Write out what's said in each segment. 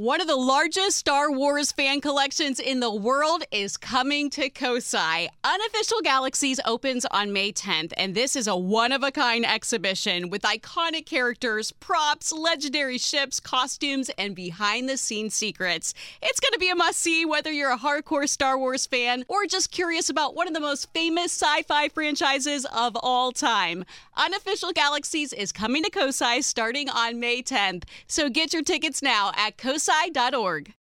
One of the largest Star Wars fan collections in the world is coming to Kosai. Unofficial Galaxies opens on May 10th, and this is a one-of-a-kind exhibition with iconic characters, props, legendary ships, costumes, and behind-the-scenes secrets. It's going to be a must-see whether you're a hardcore Star Wars fan or just curious about one of the most famous sci-fi franchises of all time. Unofficial Galaxies is coming to Kosai starting on May 10th, so get your tickets now at kosai.org.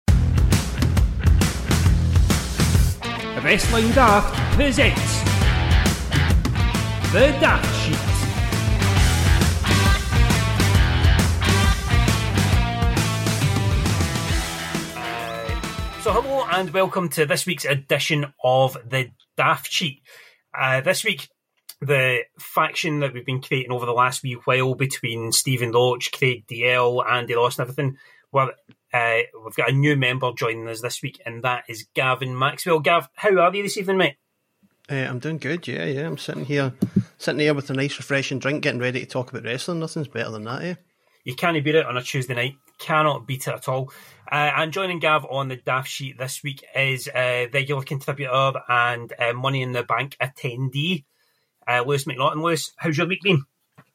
Wrestling Daft presents The Daft Sheet. So hello and welcome to this week's edition of The Daft Sheet. This week, the faction that we've been creating over the last wee while between Stephen Loach, Craig DL, Andy Ross and everything, well, we've got a new member joining us this week, and that is Gavin Maxwell. Gav, how are you this evening, mate? I'm doing good, yeah. I'm sitting here with a nice refreshing drink, getting ready to talk about wrestling. Nothing's better than that, eh? You can't beat it on a Tuesday night. Cannot beat it at all. And joining Gav on the Daft Sheet this week is regular contributor and Money in the Bank attendee, Lewis McNaughton. Lewis, how's your week been?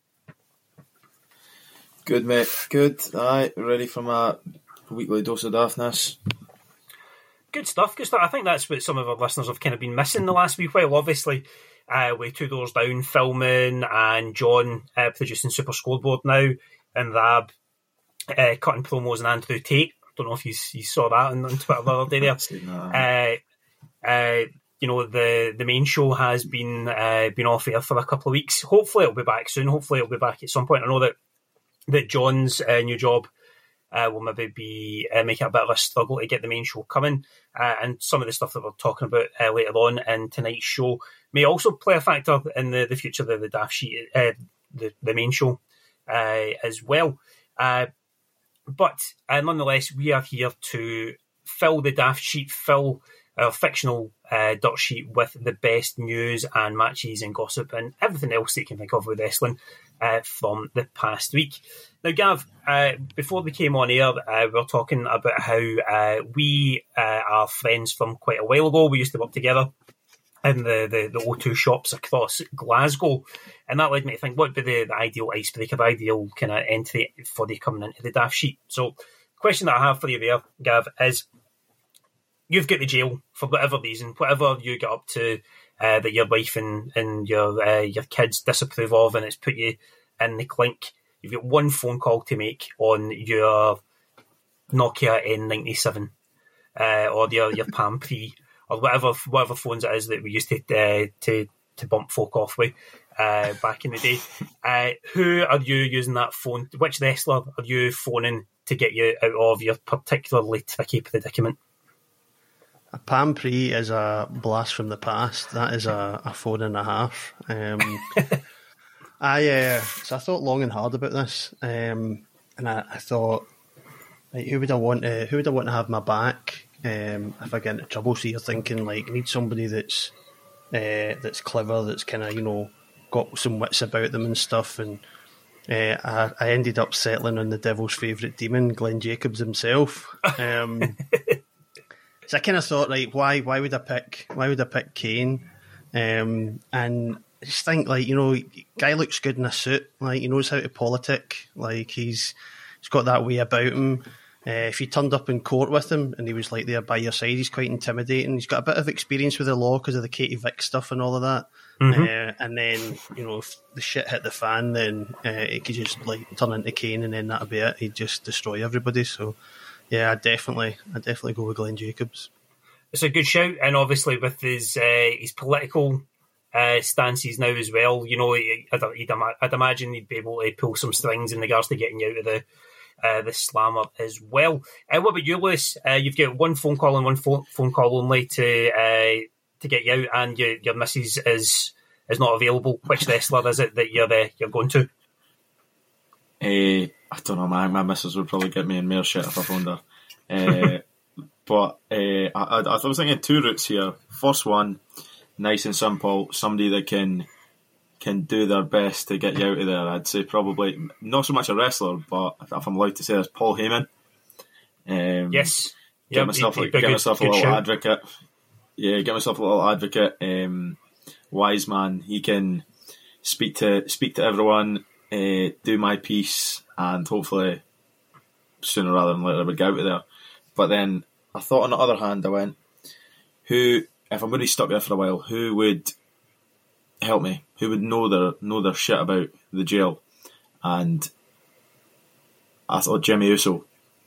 Good, mate. Good. Aye, ready for my weekly dose of daftness. Good stuff. I think that's what some of our listeners have kind of been missing the last week while. Obviously, with Two Doors Down filming and John producing Super Scoreboard now, and Rab cutting promos and Andrew Tate. I don't know if you saw that on Twitter the other day there. The main show has been off air for a couple of weeks. Hopefully it'll be back soon. Hopefully it'll be back at some point. I know that John's new job will maybe be making a bit of a struggle to get the main show coming, and some of the stuff that we're talking about later on in tonight's show may also play a factor in the future of the Daft Sheet, the main show as well. But nonetheless, we are here to fill the Daft Sheet, fill our fictional dirt sheet with the best news and matches and gossip and everything else that you can think of with wrestling from the past week. Now, Gav, before we came on air, we were talking about how we are friends from quite a while ago. We used to work together in the O2 shops across Glasgow, and that led me to think, what would be the ideal icebreaker, the ideal kind of entry for you coming into the Daft Sheet? So the question that I have for you there, Gav, is you've got to jail for whatever reason, whatever you get up to that your wife and your kids disapprove of, and it's put you in the clink. You've got one phone call to make on your Nokia N97 or your Palm Pre or whatever phones it is that we used to bump folk off with back in the day. Who are you using that phone? Which wrestler are you phoning to get you out of your particularly tricky predicament? A Palm Pre is a blast from the past. That is a phone and a half. So I thought long and hard about this, and I thought, like, who would I want to have my back if I get into trouble? So you're thinking, like, I need somebody that's clever, that's kind of, got some wits about them and stuff. And I ended up settling on the devil's favourite demon, Glenn Jacobs himself. So I kind of thought, like, why would I pick Kane? And I just think, like, guy looks good in a suit. Like, he knows how to politic. Like, he's got that way about him. If you turned up in court with him and he was like there by your side, he's quite intimidating. He's got a bit of experience with the law because of the Katie Vick stuff and all of that. Mm-hmm. And then, if the shit hit the fan, then it could just like turn into Kane, and then that'd be it. He'd just destroy everybody. So, yeah, I definitely go with Glenn Jacobs. It's a good shout, and obviously with his political stances now as well, I'd imagine he'd be able to pull some strings in regards to getting you out of the slammer as well. What about you, Lewis? You've got one phone call and one phone call only to get you out, and your missus is not available. Which wrestler is it that you're going to? I don't know, my missus would probably get me in more shit if I phoned her. But I was thinking two routes here. First one, nice and simple, somebody that can do their best to get you out of there. I'd say probably not so much a wrestler, but if I'm allowed to say, it's Paul Heyman. Yes. Get myself a little advocate. Yeah, get myself a little advocate. Wise man. He can speak to everyone, do my piece, and hopefully sooner rather than later I would get out of there. But then I thought, on the other hand, I went, who, if I'm going to stop here for a while, who would help me? Who would know their shit about the jail? And I thought Jimmy Uso.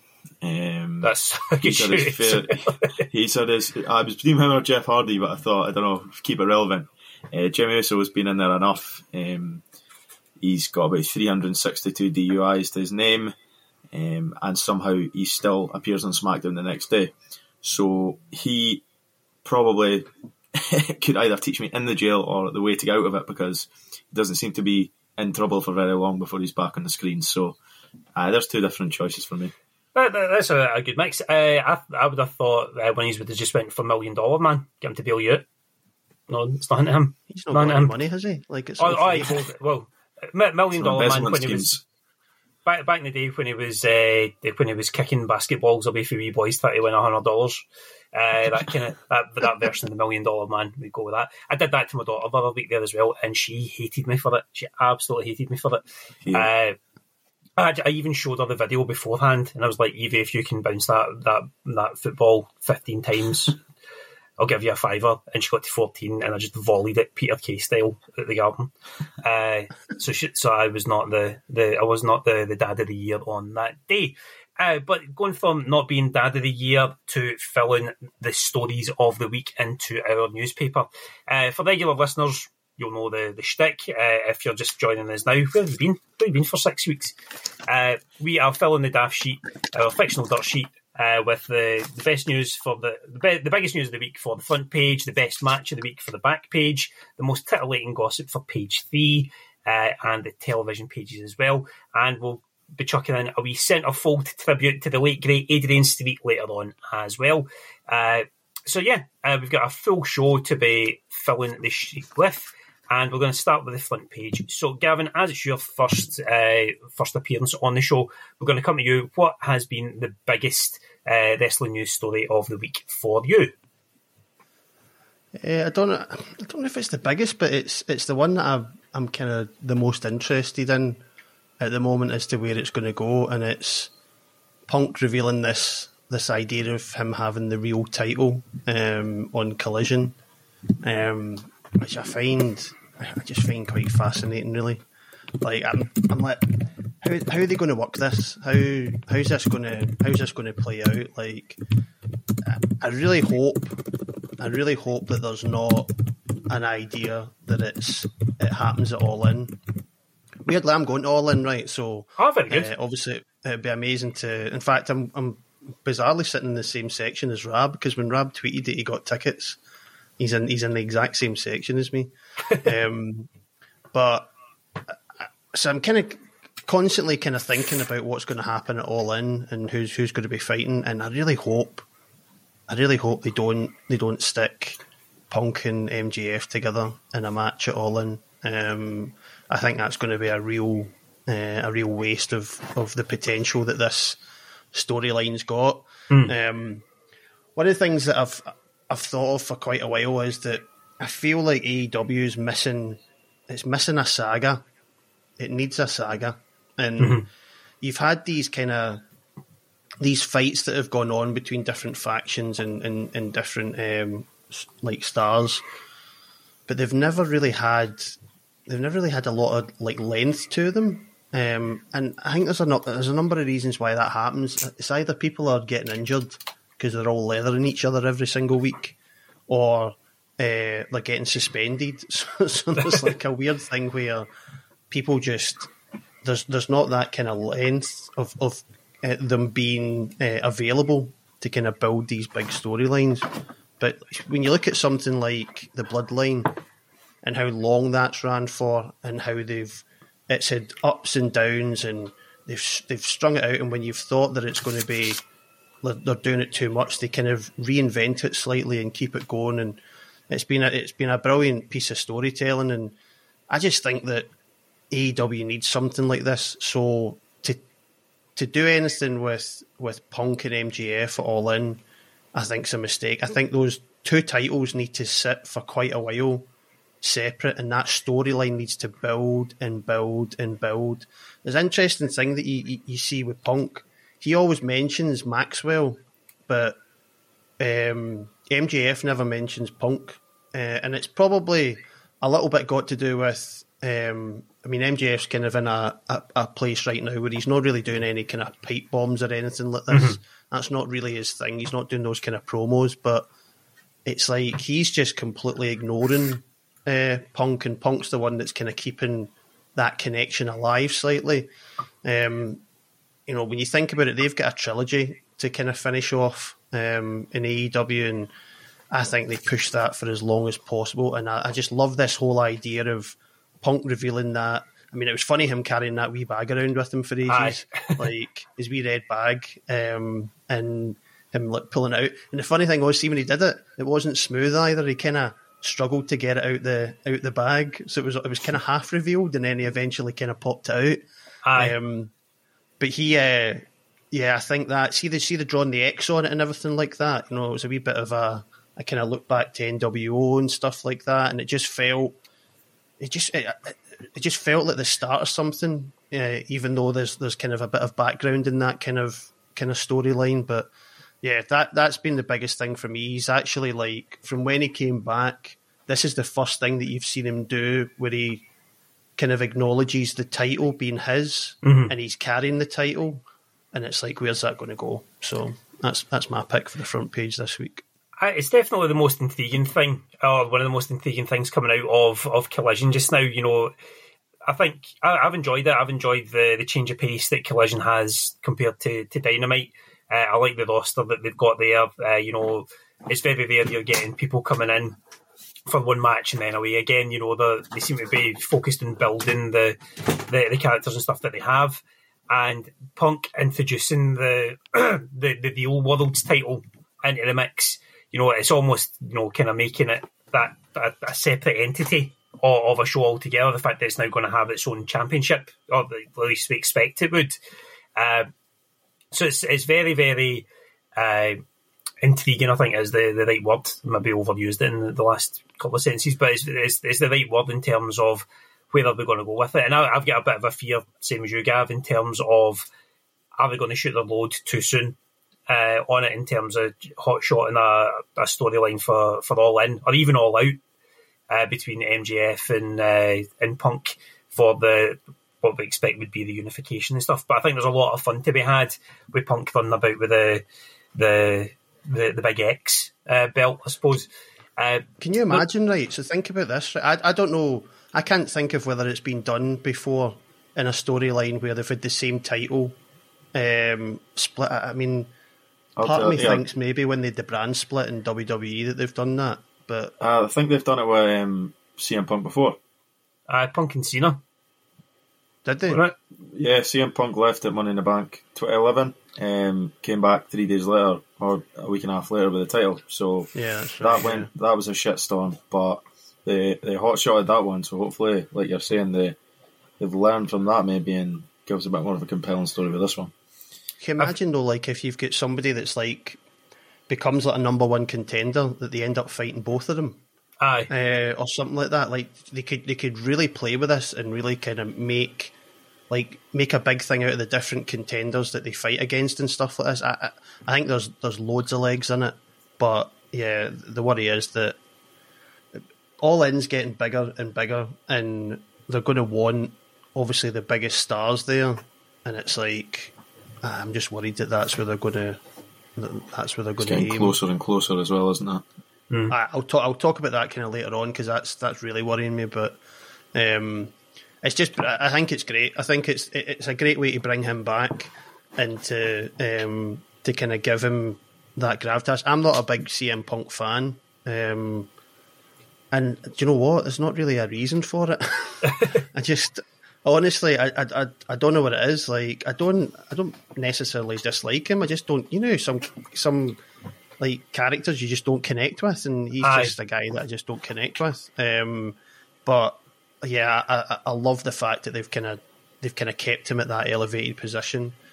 That's a good choice. He said I was between him or Jeff Hardy, but I thought, I don't know, keep it relevant. Jimmy Uso has been in there enough. He's got about 362 DUIs to his name, and somehow he still appears on SmackDown the next day. So he probably could either teach me in the jail or the way to get out of it, because he doesn't seem to be in trouble for very long before he's back on the screen. So there's two different choices for me. That's a good mix. I would have thought when he would have just went for $1 Million Man, get him to bail you out. No, it's nothing to him. He's not got any money, has he? Like it's well, $1 Million Man when he was back in the day when he was kicking basketballs away for wee boys trying to win $100. That version of the $1 Million Man, we go with that. I did that to my daughter the other week there as well, and she hated me for it. She absolutely hated me for it. Yeah. I even showed her the video beforehand, and I was like, Evie, if you can bounce that football 15 times, I'll give you a $5. And she got to 14, and I just volleyed it Peter Kay style at the garden. So I was not the dad of the year on that day. But going from not being dad of the year to filling the stories of the week into our newspaper. For regular listeners, you'll know the shtick. If you're just joining us now, where have you been? Where have you been for 6 weeks? We are filling the daft sheet, our fictional dirt sheet, with the best news for the biggest news of the week for the front page, the best match of the week for the back page, the most titillating gossip for page 3, and the television pages as well. And we'll be chucking in a wee centrefold tribute to the late great Adrian Street later on as well. We've got a full show to be filling the sheet with. And we're going to start with the front page. So, Gavin, as it's your first appearance on the show, we're going to come to you. What has been the biggest wrestling news story of the week for you? I don't know if it's the biggest, but it's the one that I'm kind of the most interested in at the moment as to where it's going to go, and it's Punk revealing this idea of him having the real title on Collision, which I just find quite fascinating, really. Like I'm like, how are they going to work this? How's this going to play out? Like, I really hope that there's not an idea that it happens at All In. Weirdly, I'm going to All In, right? So, very good. Obviously, it'd be amazing to. In fact, I'm bizarrely sitting in the same section as Rab, because when Rab tweeted that he got tickets, he's in the exact same section as me. But so I'm kind of constantly kind of thinking about what's going to happen at All In and who's going to be fighting, and I really hope they don't stick Punk and MJF together in a match at All In. I think that's going to be a real waste of the potential that this storyline's got. One of the things that I've thought of for quite a while is that I feel like AEW is missing a saga. It needs a saga. And you've had these fights that have gone on between different factions and different like stars, but they've never really had a lot of like length to them. And I think there's a number of reasons why that happens. It's either people are getting injured because they're all leathering each other every single week, or they're getting suspended. So there's like a weird thing where people just there's not that kind of length of them being available to kind of build these big storylines. But when you look at something like the Bloodline and how long that's ran for, and how it's had ups and downs, and they've strung it out, and when you've thought that it's going to be they're doing it too much, they kind of reinvent it slightly and keep it going, and it's been a brilliant piece of storytelling. And I just think that AEW needs something like this, so to do anything with Punk and MJF All In, I think is a mistake. I think those two titles need to sit for quite a while separate, and that storyline needs to build and build and build. There's an interesting thing that you see with Punk. He always mentions Maxwell, but MJF never mentions Punk. And it's probably a little bit got to do with, MJF's kind of in a place right now where he's not really doing any kind of pipe bombs or anything like this. Mm-hmm. That's not really his thing. He's not doing those kind of promos, but it's like he's just completely ignoring Punk, and Punk's the one that's kind of keeping that connection alive slightly. When you think about it, they've got a trilogy to kind of finish off in AEW, and I think they pushed that for as long as possible. And I just love this whole idea of Punk revealing that. I mean, it was funny him carrying that wee bag around with him for ages, like his wee red bag, and him like pulling it out. And the funny thing was, see, when he did it, it wasn't smooth either. He kind of struggled to get it out the bag, so it was kind of half revealed, and then he eventually kind of popped it out. But he, I think that see the drawing the X on it and everything like that. It was a wee bit of a kind of look back to NWO and stuff like that, and it just felt like the start of something, even though there's kind of a bit of background in that kind of storyline. But yeah, that's been the biggest thing for me. He's actually, like, from when he came back, this is the first thing that you've seen him do where he kind of acknowledges the title being his, mm-hmm. and he's carrying the title, and it's like, where's that going to go? So that's my pick for the front page this week. It's definitely the most intriguing thing, or one of the most intriguing things coming out of Collision just now. I think I've enjoyed it. I've enjoyed the change of pace that Collision has compared to Dynamite. I like the roster that they've got there. It's very rare you're getting people coming in for one match and then away again. They seem to be focused on building the characters and stuff that they have. And Punk introducing the Real World's title into the mix, it's almost, kind of making it that a separate entity of a show altogether. The fact that it's now going to have its own championship, or at least we expect it would. So it's very, very intriguing, I think, is the right word. Maybe overused it in the last couple of sentences, but it's the right word in terms of where are we going to go with it. And I've got a bit of a fear, same as you, Gav, in terms of, are they going to shoot their load too soon on it, in terms of hot shot and a storyline for All In, or even All Out, between MJF and Punk for what we expect would be the unification and stuff. But I think there's a lot of fun to be had with Punk running about with the big X belt, I suppose. Can you imagine, right? So think about this. Right? I don't know. I can't think of whether it's been done before in a storyline where they've had the same title split. I mean, part of me thinks maybe when they had the brand split in WWE that they've done that. But I think they've done it with CM Punk before. Punk and Cena. Did they? Right. Yeah, CM Punk left at Money in the Bank 2011, came back 3 days later, or a week and a half later, with the title. So yeah, that's right, that was a shitstorm, but they hot shotted that one. So hopefully, like you're saying, they've learned from that maybe and give us a bit more of a compelling story with this one. Can you imagine though, like if you've got somebody that's like becomes like a number one contender, that they end up fighting both of them? Aye. Or something like that. Like they could really play with this and really kind of make a big thing out of the different contenders that they fight against and stuff like this. I think there's loads of legs in it, but yeah, the worry is that All In's getting bigger and bigger, and they're going to want obviously the biggest stars there, and it's like I'm just worried that's where they're going to. That's where they're going to aim. It's getting closer and closer as well, isn't it? Mm. I'll talk about that kind of later on, because that's really worrying me. But it's just, I think it's great. I think it's a great way to bring him back and to kind of give him that gravitas. I'm not a big CM Punk fan, and do you know what? There's not really a reason for it. I just honestly, I don't know what it is. Like I don't necessarily dislike him. I just don't. Some like characters you just don't connect with, and he's just a guy that I just don't connect with. But yeah, I love the fact that they've kind of kept him at that elevated position.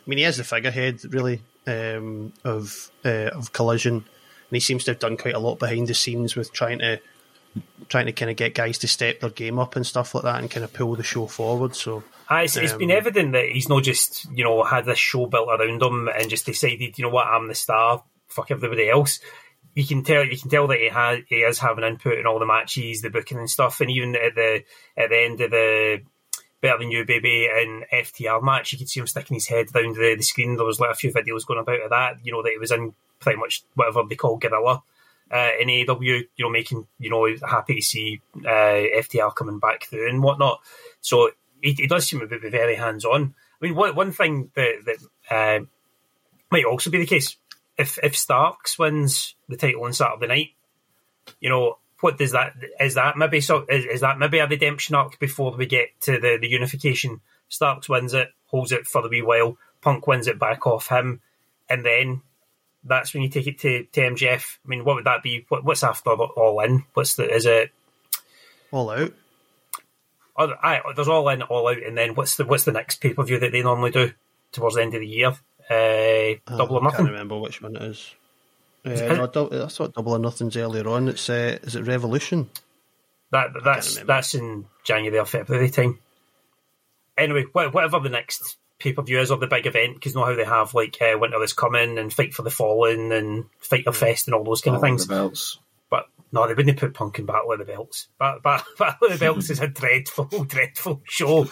mean, he is the figurehead, really, of Collision, and he seems to have done quite a lot behind the scenes with trying to kind of get guys to step their game up and stuff like that, and kind of pull the show forward. So it's been evident that he's not just had this show built around him and just decided, I'm the star, fuck everybody else. You can tell that he is having input in all the matches, the booking and stuff, and even at the end of the Better Than You Baby and FTR match, you could see him sticking his head down the screen. There was a few videos going about of that, that he was in pretty much whatever they call Guerrilla in AEW, making, happy to see FTR coming back through and whatnot. So he does seem to be very hands-on. I mean, one thing that might also be the case, if Starks wins the title on Saturday night, what does that is that maybe a redemption arc before we get to the unification? Starks wins it, holds it for a wee while, Punk wins it back off him, and then that's when you take it to MJF. I mean, what would that be? What's after All In? Is it All Out? There's All In, All Out, and then what's the next pay-per-view that they normally do towards the end of the year? Double or Nothing. I can't remember which one it is. I thought Double or Nothing's earlier on. It's is it Revolution? That's in January or February time. Anyway, whatever the next pay-per-view is, or the big event, because you know how they have Winter Is Coming and Fight for the Fallen and Fighter Fest and all those kind of things. The belts. But no, they wouldn't put Punk in Battle of the Belts. Battle of the Belts is a dreadful show.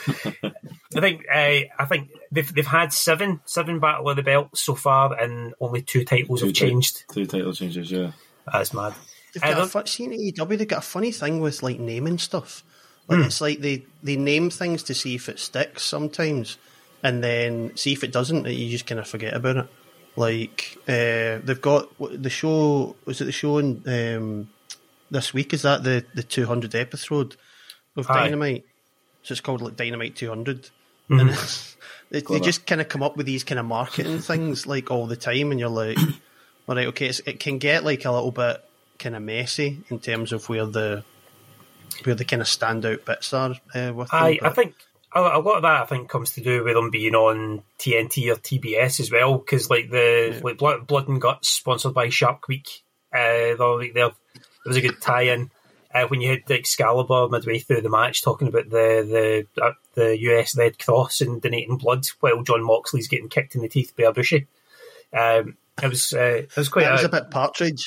I think they've had seven Battle of the Belts so far, and only 2 titles have changed. 2 title changes, yeah. That's mad. Seen AEW, they've got a funny thing with naming stuff. It's like they name things to see if it sticks sometimes, and then see if it doesn't, you just kind of forget about it. They've got the show. Was it the show in this week? Is that the 200th episode of Dynamite? So it's called Dynamite 200, and they just kind of come up with these kind of marketing things all the time, and you're like, all right, okay, it can get a little bit kind of messy in terms of where the kind of standout bits are with them. I think a lot of that comes to do with them being on TNT or TBS as well, because Blood and Guts sponsored by Shark Week, there was a good tie-in when you had Excalibur midway through the match talking about the US Red Cross and donating blood while John Moxley's getting kicked in the teeth by Ibushi. It was quite. It was a bit Partridge.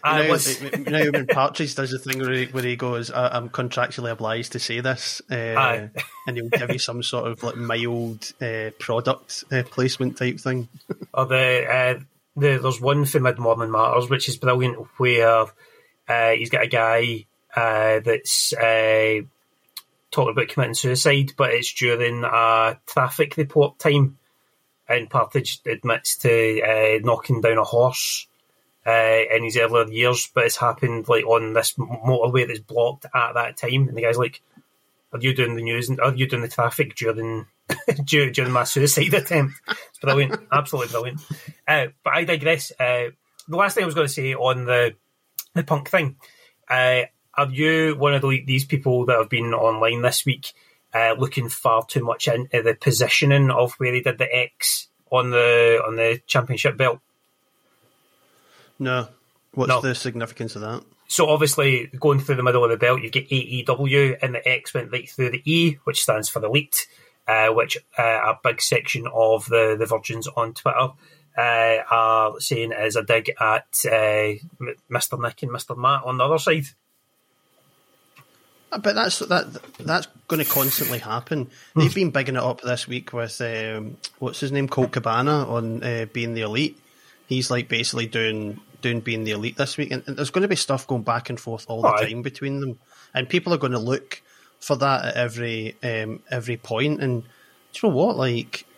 When Partridge does the thing where he goes, I'm contractually obliged to say this, and he'll give you some sort of mild product placement type thing. Or there's one for Mid Morning Matters, which is brilliant, where he's got a guy that's talking about committing suicide, but it's during a traffic report time, and Partridge admits to knocking down a horse in his earlier years, but it's happened on this motorway that's blocked at that time, and the guy's like, "Are you doing the news? Are you doing the traffic during during my suicide attempt?" It's brilliant, absolutely brilliant. But I digress. The last thing I was going to say on the Punk thing, are you one of these people that have been online this week looking far too much into the positioning of where he did the X on the championship belt? No. What's the significance of that? So obviously, going through the middle of the belt, you get AEW, and the X went right through the E, which stands for Elite, which a big section of the virgins on Twitter are saying is a dig at Mr. Nick and Mr. Matt on the other side. But that's going to constantly happen. They've been bigging it up this week with what's his name, Colt Cabana, on being the Elite. He's basically doing being the Elite this week, and there's going to be stuff going back and forth all the time between them, and people are going to look for that at every point. And do you know what?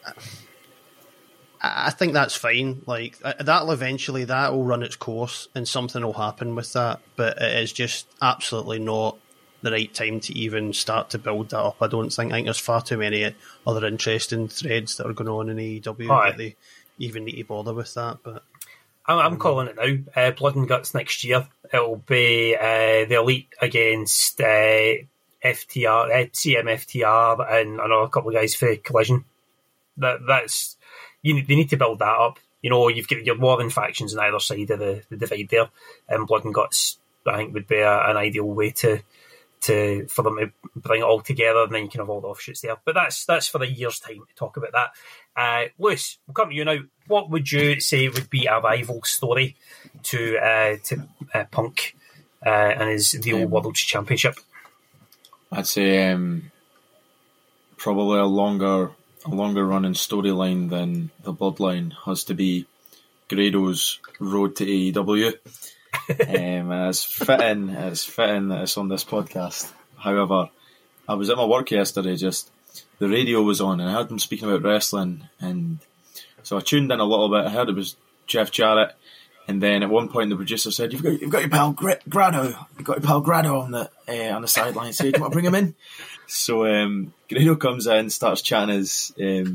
I think that's fine. That'll eventually run its course, and something will happen with that. But it is just absolutely not the right time to even start to build that up. I don't think. I think there's far too many other interesting threads that are going on in AEW that they even need to bother with that. But I'm calling it now. Blood and Guts next year. It'll be the Elite against FTR, CMFTR, and another couple of guys for Collision. That's they need to build that up. You know, you've got your warring factions on either side of the divide there, and Blood and Guts, I think, would be an ideal way to for them to bring it all together, and then you can have all the offshoots there. But that's for a year's time to talk about that. Lewis, we'll come to you now. What would you say would be a rival story to Punk and his the old World Championship? I'd say probably a longer running storyline than the Bloodline has to be Grado's road to AEW. It's fitting that it's on this podcast. However, I was at my work yesterday, just the radio was on and I heard them speaking about wrestling, and so I tuned in a little bit. I heard it was Jeff Jarrett, and then at one point the producer said, You've got your pal Grado. You've got your pal Grado on the sideline. Say, do you want to bring him in? So Grado comes in, starts chatting his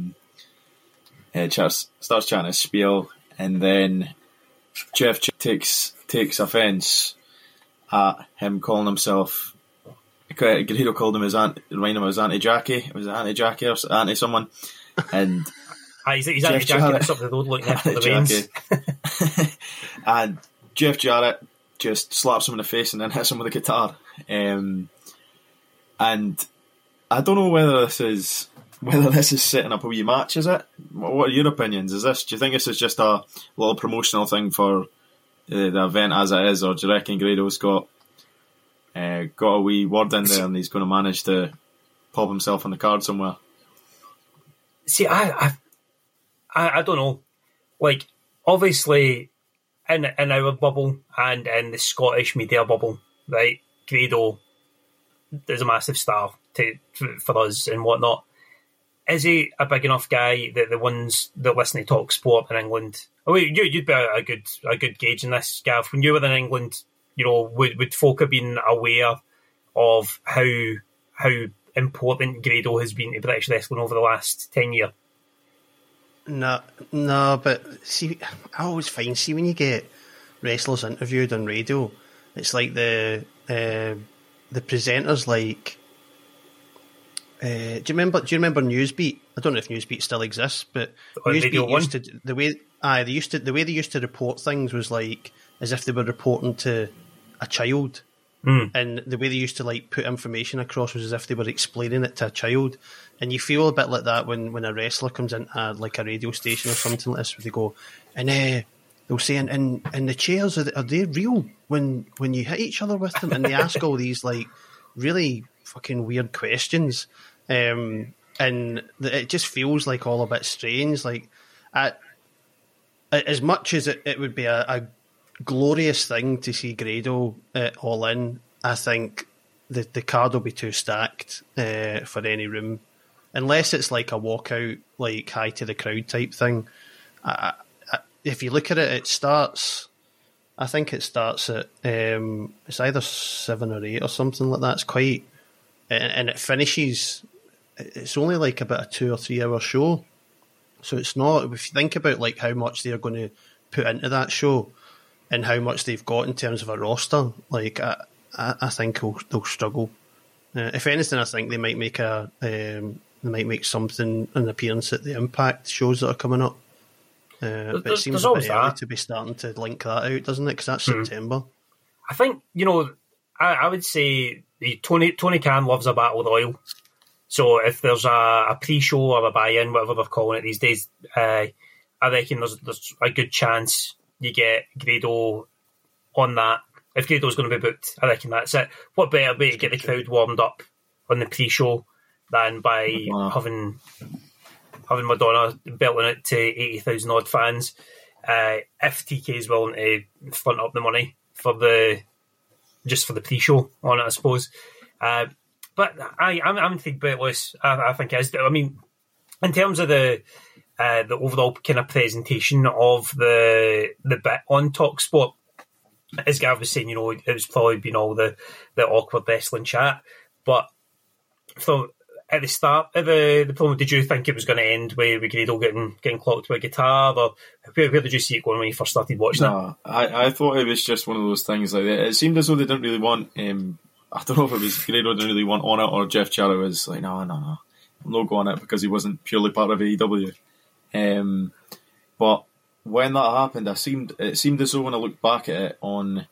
spiel, and then Jeff takes offence at him calling himself. Grado called him reminded him of his Auntie Jackie. It was Auntie Jackie or Auntie someone, and he's Auntie Jackie. That's up the road looking after the reins. And Jeff Jarrett just slaps him in the face and then hits him with a guitar. And I don't know whether this is setting up a wee match. Is it? What are your opinions? Do you think this is just a little promotional thing for the event as it is, or do you reckon Grado's got a wee word in there and he's going to manage to pop himself on the card somewhere? See, I don't know. Like, obviously, in our bubble and in the Scottish media bubble, right, Grado is a massive star for us and whatnot. Is he a big enough guy that the ones that listen to Talk Sport in England? Oh, you'd be a good gauge in this, Gav. When you were in England, you know, would folk have been aware of how important Grado has been to British wrestling over the last 10 years? No, but see, I always find, when you get wrestlers interviewed on radio, it's like the presenters, like, do you remember Newsbeat? I don't know if Newsbeat still exists, but Newsbeat used to the way they used to report things was like as if they were reporting to a child. And the way they used to like put information across was as if they were explaining it to a child. And you feel a bit like that when a wrestler comes into like a radio station or something like this, where they go, and they'll say, and the chairs, are they real when you hit each other with them? And they ask all these like really fucking weird questions. And it just feels like all a bit strange. Like, as much as it would be a glorious thing to see Grado All In, I think the card will be too stacked for any room, unless it's like a walkout, like high to the crowd type thing. If you look at it, I think it starts at it's either 7 or 8 or something like that. It's quite, and it finishes. It's only like about a 2 or 3 hour show, so it's not. If you think about like how much they're going to put into that show and how much they've got in terms of a roster, like I think they'll struggle. If anything, I think they might make something an appearance at the Impact shows that are coming up. But it seems a bit early to be starting to link that out, doesn't it? Because that's September. I think, you know, I would say Tony Khan loves a battle royal. So if there's a pre-show or a buy-in, whatever they're calling it these days, I reckon there's a good chance you get Grado on that. If Grado's going to be booked, I reckon that's it. What better way to get the crowd warmed up on the pre-show than by having Madonna belting it to 80,000 odd fans? If TK is willing to front up the money for the pre-show on it, I suppose. But I'm intrigued by it, Lewis. I think it is. I mean, in terms of the overall kind of presentation of the bit on TalkSport, as Gav was saying, you know, it was probably been all the awkward wrestling chat. But from at the start of the promo, did you think it was going to end with Grado getting clocked with a guitar, or where did you see it going when you first started watching it? I thought it was just one of those things. Like, it seemed as though they didn't really want. I don't know if it was Grado didn't really want on it, or Jeff Jarrett was like, no, I'm not going on it because he wasn't purely part of AEW. But when that happened, it seemed as though when I looked back at it on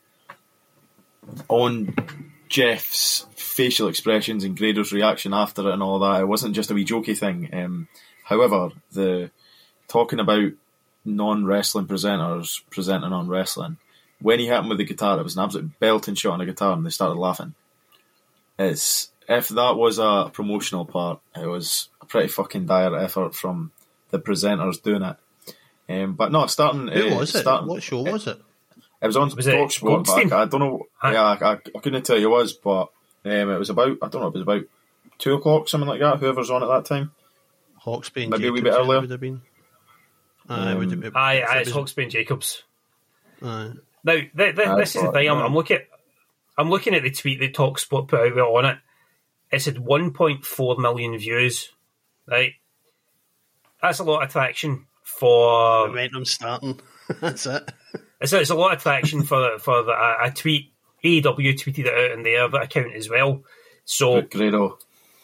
Jeff's facial expressions and Grado's reaction after it and all that, it wasn't just a wee jokey thing. However, the talking about non-wrestling presenters presenting on wrestling, when he hit him with the guitar, it was an absolute belting shot on the guitar and they started laughing. If that was a promotional part, it was a pretty fucking dire effort from the presenters doing it. But no, starting... Who was it? What show was it? It was on TalkSport, but I don't know. Yeah, I couldn't tell you it was, but it was about, I don't know, it was about 2 o'clock, something like that, whoever's on at that time. Hawksby and maybe Jacobs, a wee bit earlier. Would have been. It's Hawksby and Jacobs. Aye. Now, this is the thing. I'm looking at the tweet that TalkSport put out on it. It said 1.4 million views. Right, that's a lot of traction for momentum starting. That's it. It's a lot of traction for a tweet. AEW tweeted it out in their account as well. So Grado.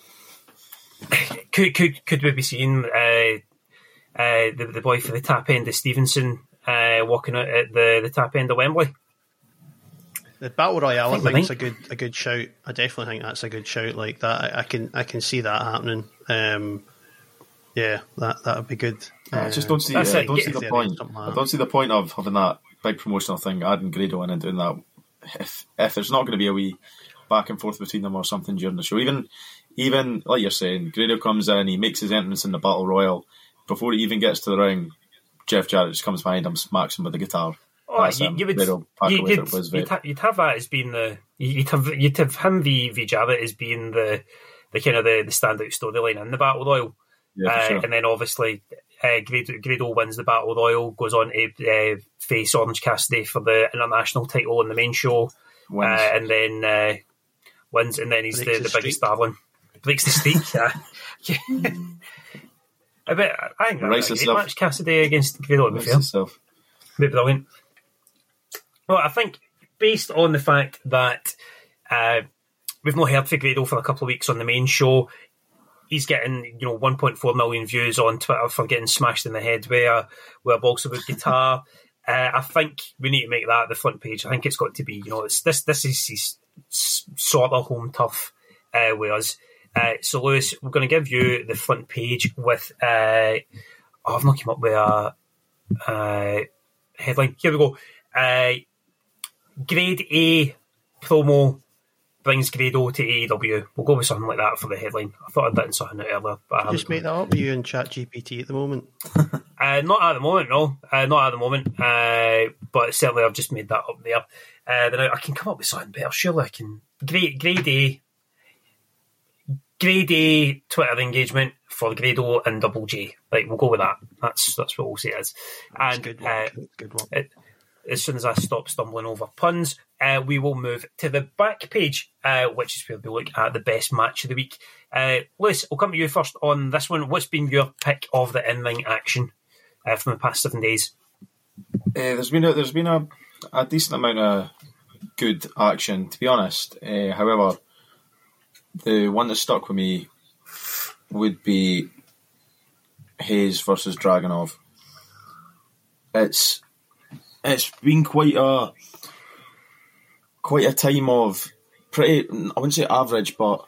Could we be seeing the boy for the tap end of Stevenson walking out at the tap end of Wembley? The Battle Royale, I think it's a good shout. I definitely think that's a good shout. Like that, I can see that happening. Yeah, that would be good. I just don't see the point. I don't see the point of having that big promotional thing, adding Grado in and doing that. If there's not going to be a wee back and forth between them or something during the show, even like you're saying, Grado comes in, he makes his entrance in the Battle Royal. Before he even gets to the ring, Jeff Jarrett just comes behind him, smacks him with the guitar. Oh, you'd have that as being you'd have him v Jarrett as being the kind of the standout storyline in the Battle Royal. Yeah, sure. And then obviously Grado wins the Battle Royal, goes on to face Orange Cassidy for the international title on the main show, and then wins, and then he's the biggest darling. Breaks the streak. I think that's a great match, Cassidy against Grado. Be brilliant. Well, I think based on the fact that we've not heard from Grado for a couple of weeks on the main show, he's getting 1.4 million views on Twitter for getting smashed in the head with a Bollywood guitar. I think we need to make that the front page. I think it's got to be, this is his sort of home turf with us. So, Lewis, we're going to give you the front page with... I've not come up with a headline. Here we go. Grade A promo brings Grado to AEW. We'll go with something like that for the headline. I thought I'd done something earlier. But just make that up with you in ChatGPT at the moment. Not at the moment, no. Not at the moment. But certainly I've just made that up there. Then I can come up with something better. Surely I can. Grade A Twitter engagement for Grado and Double J. Right, we'll go with that. That's what we'll say it is. And good one. As soon as I stop stumbling over puns, we will move to the back page, which is where we look at the best match of the week. Lewis, I'll come to you first on this one. What's been your pick of the in-ring action from the past 7 days? There's been a decent amount of good action, to be honest. However, the one that stuck with me would be Hayes versus Dragunov. It's been quite a time of pretty, I wouldn't say average, but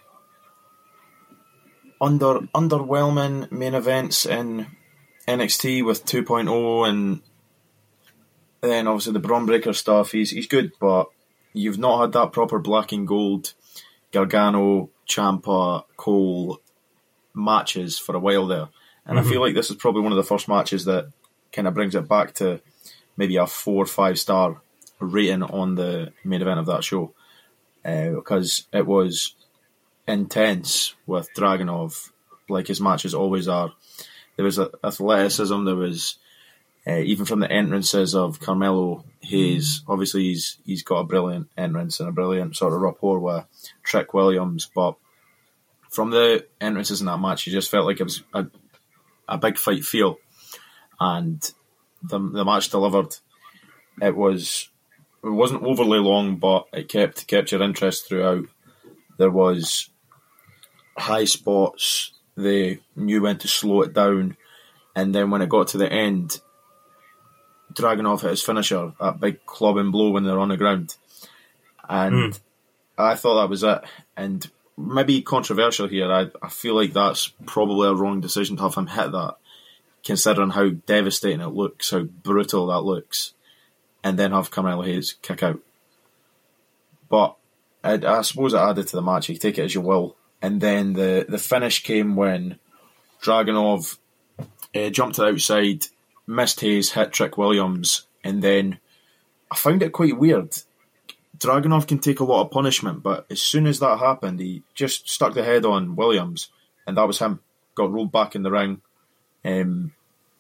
underwhelming main events in NXT with 2.0, and then obviously the Braun Breaker stuff. He's good, but you've not had that proper black and gold Gargano, Ciampa, Cole matches for a while there. And I feel like this is probably one of the first matches that kind of brings it back to maybe a 4 or 5 star rating on the main event of that show. Because it was intense with Dragunov, like his matches always are. There was athleticism, there was even from the entrances of Carmelo Hayes. Obviously he's got a brilliant entrance and a brilliant sort of rapport with Trick Williams, but from the entrances in that match, you just felt like it was a big fight feel, and the match delivered. It wasn't overly long, but it kept your interest throughout. There was high spots. They knew when to slow it down. and then when it got to the end, Dragunov hit his finisher, that big clubbing blow when they're on the ground. And I thought that was it. And maybe controversial here, I feel like that's probably a wrong decision to have him hit that, considering how devastating it looks, how brutal that looks, and then have Carmelo Hayes kick out. But I suppose it added to the match. You take it as you will. And then the finish came when Dragunov jumped to the outside, missed Hayes, hit Trick Williams, and then I found it quite weird. Dragunov can take a lot of punishment, but as soon as that happened, he just stuck the head on Williams, and that was him. Got rolled back in the ring. Hayes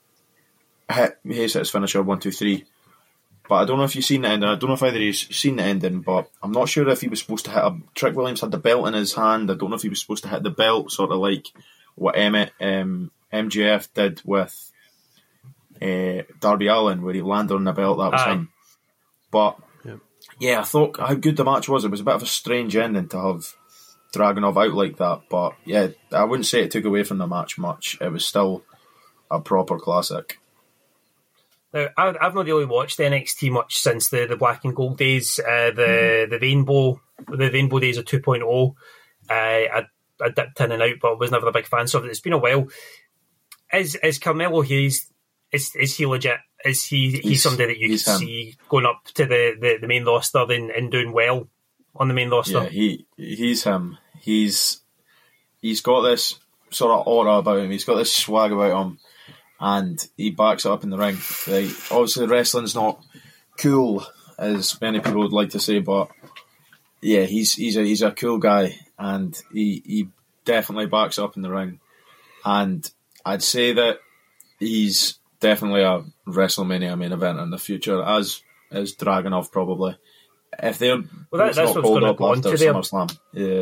hit his finisher 1, 2, 3. But I don't know if you've seen the ending. I don't know if either of you've seen the ending, but I'm not sure if he was supposed to hit Trick Williams had the belt in his hand. I don't know if he was supposed to hit the belt, sort of like what MJF did with Darby Allin, where he landed on the belt. That was him. But yeah, I thought how good the match was. It was a bit of a strange ending to have Dragunov out like that. But yeah, I wouldn't say it took away from the match much. It was still a proper classic. Now, I've not really watched NXT much since the Black and Gold days, the Rainbow days of 2.0. I dipped in and out, but I was never a big fan. So it's been a while. Is Carmelo Hayes? Is he legit? Is he's somebody that you can see going up to the main roster and doing well on the main roster? Yeah, he's him. He's got this sort of aura about him. He's got this swag about him. And he backs it up in the ring. Obviously, wrestling's not cool, as many people would like to say, but yeah, he's a cool guy, and he definitely backs it up in the ring. And I'd say that he's definitely a WrestleMania main event in the future, as Dragunov probably. If they're that's not what's called going up to go after on to there. SummerSlam, yeah.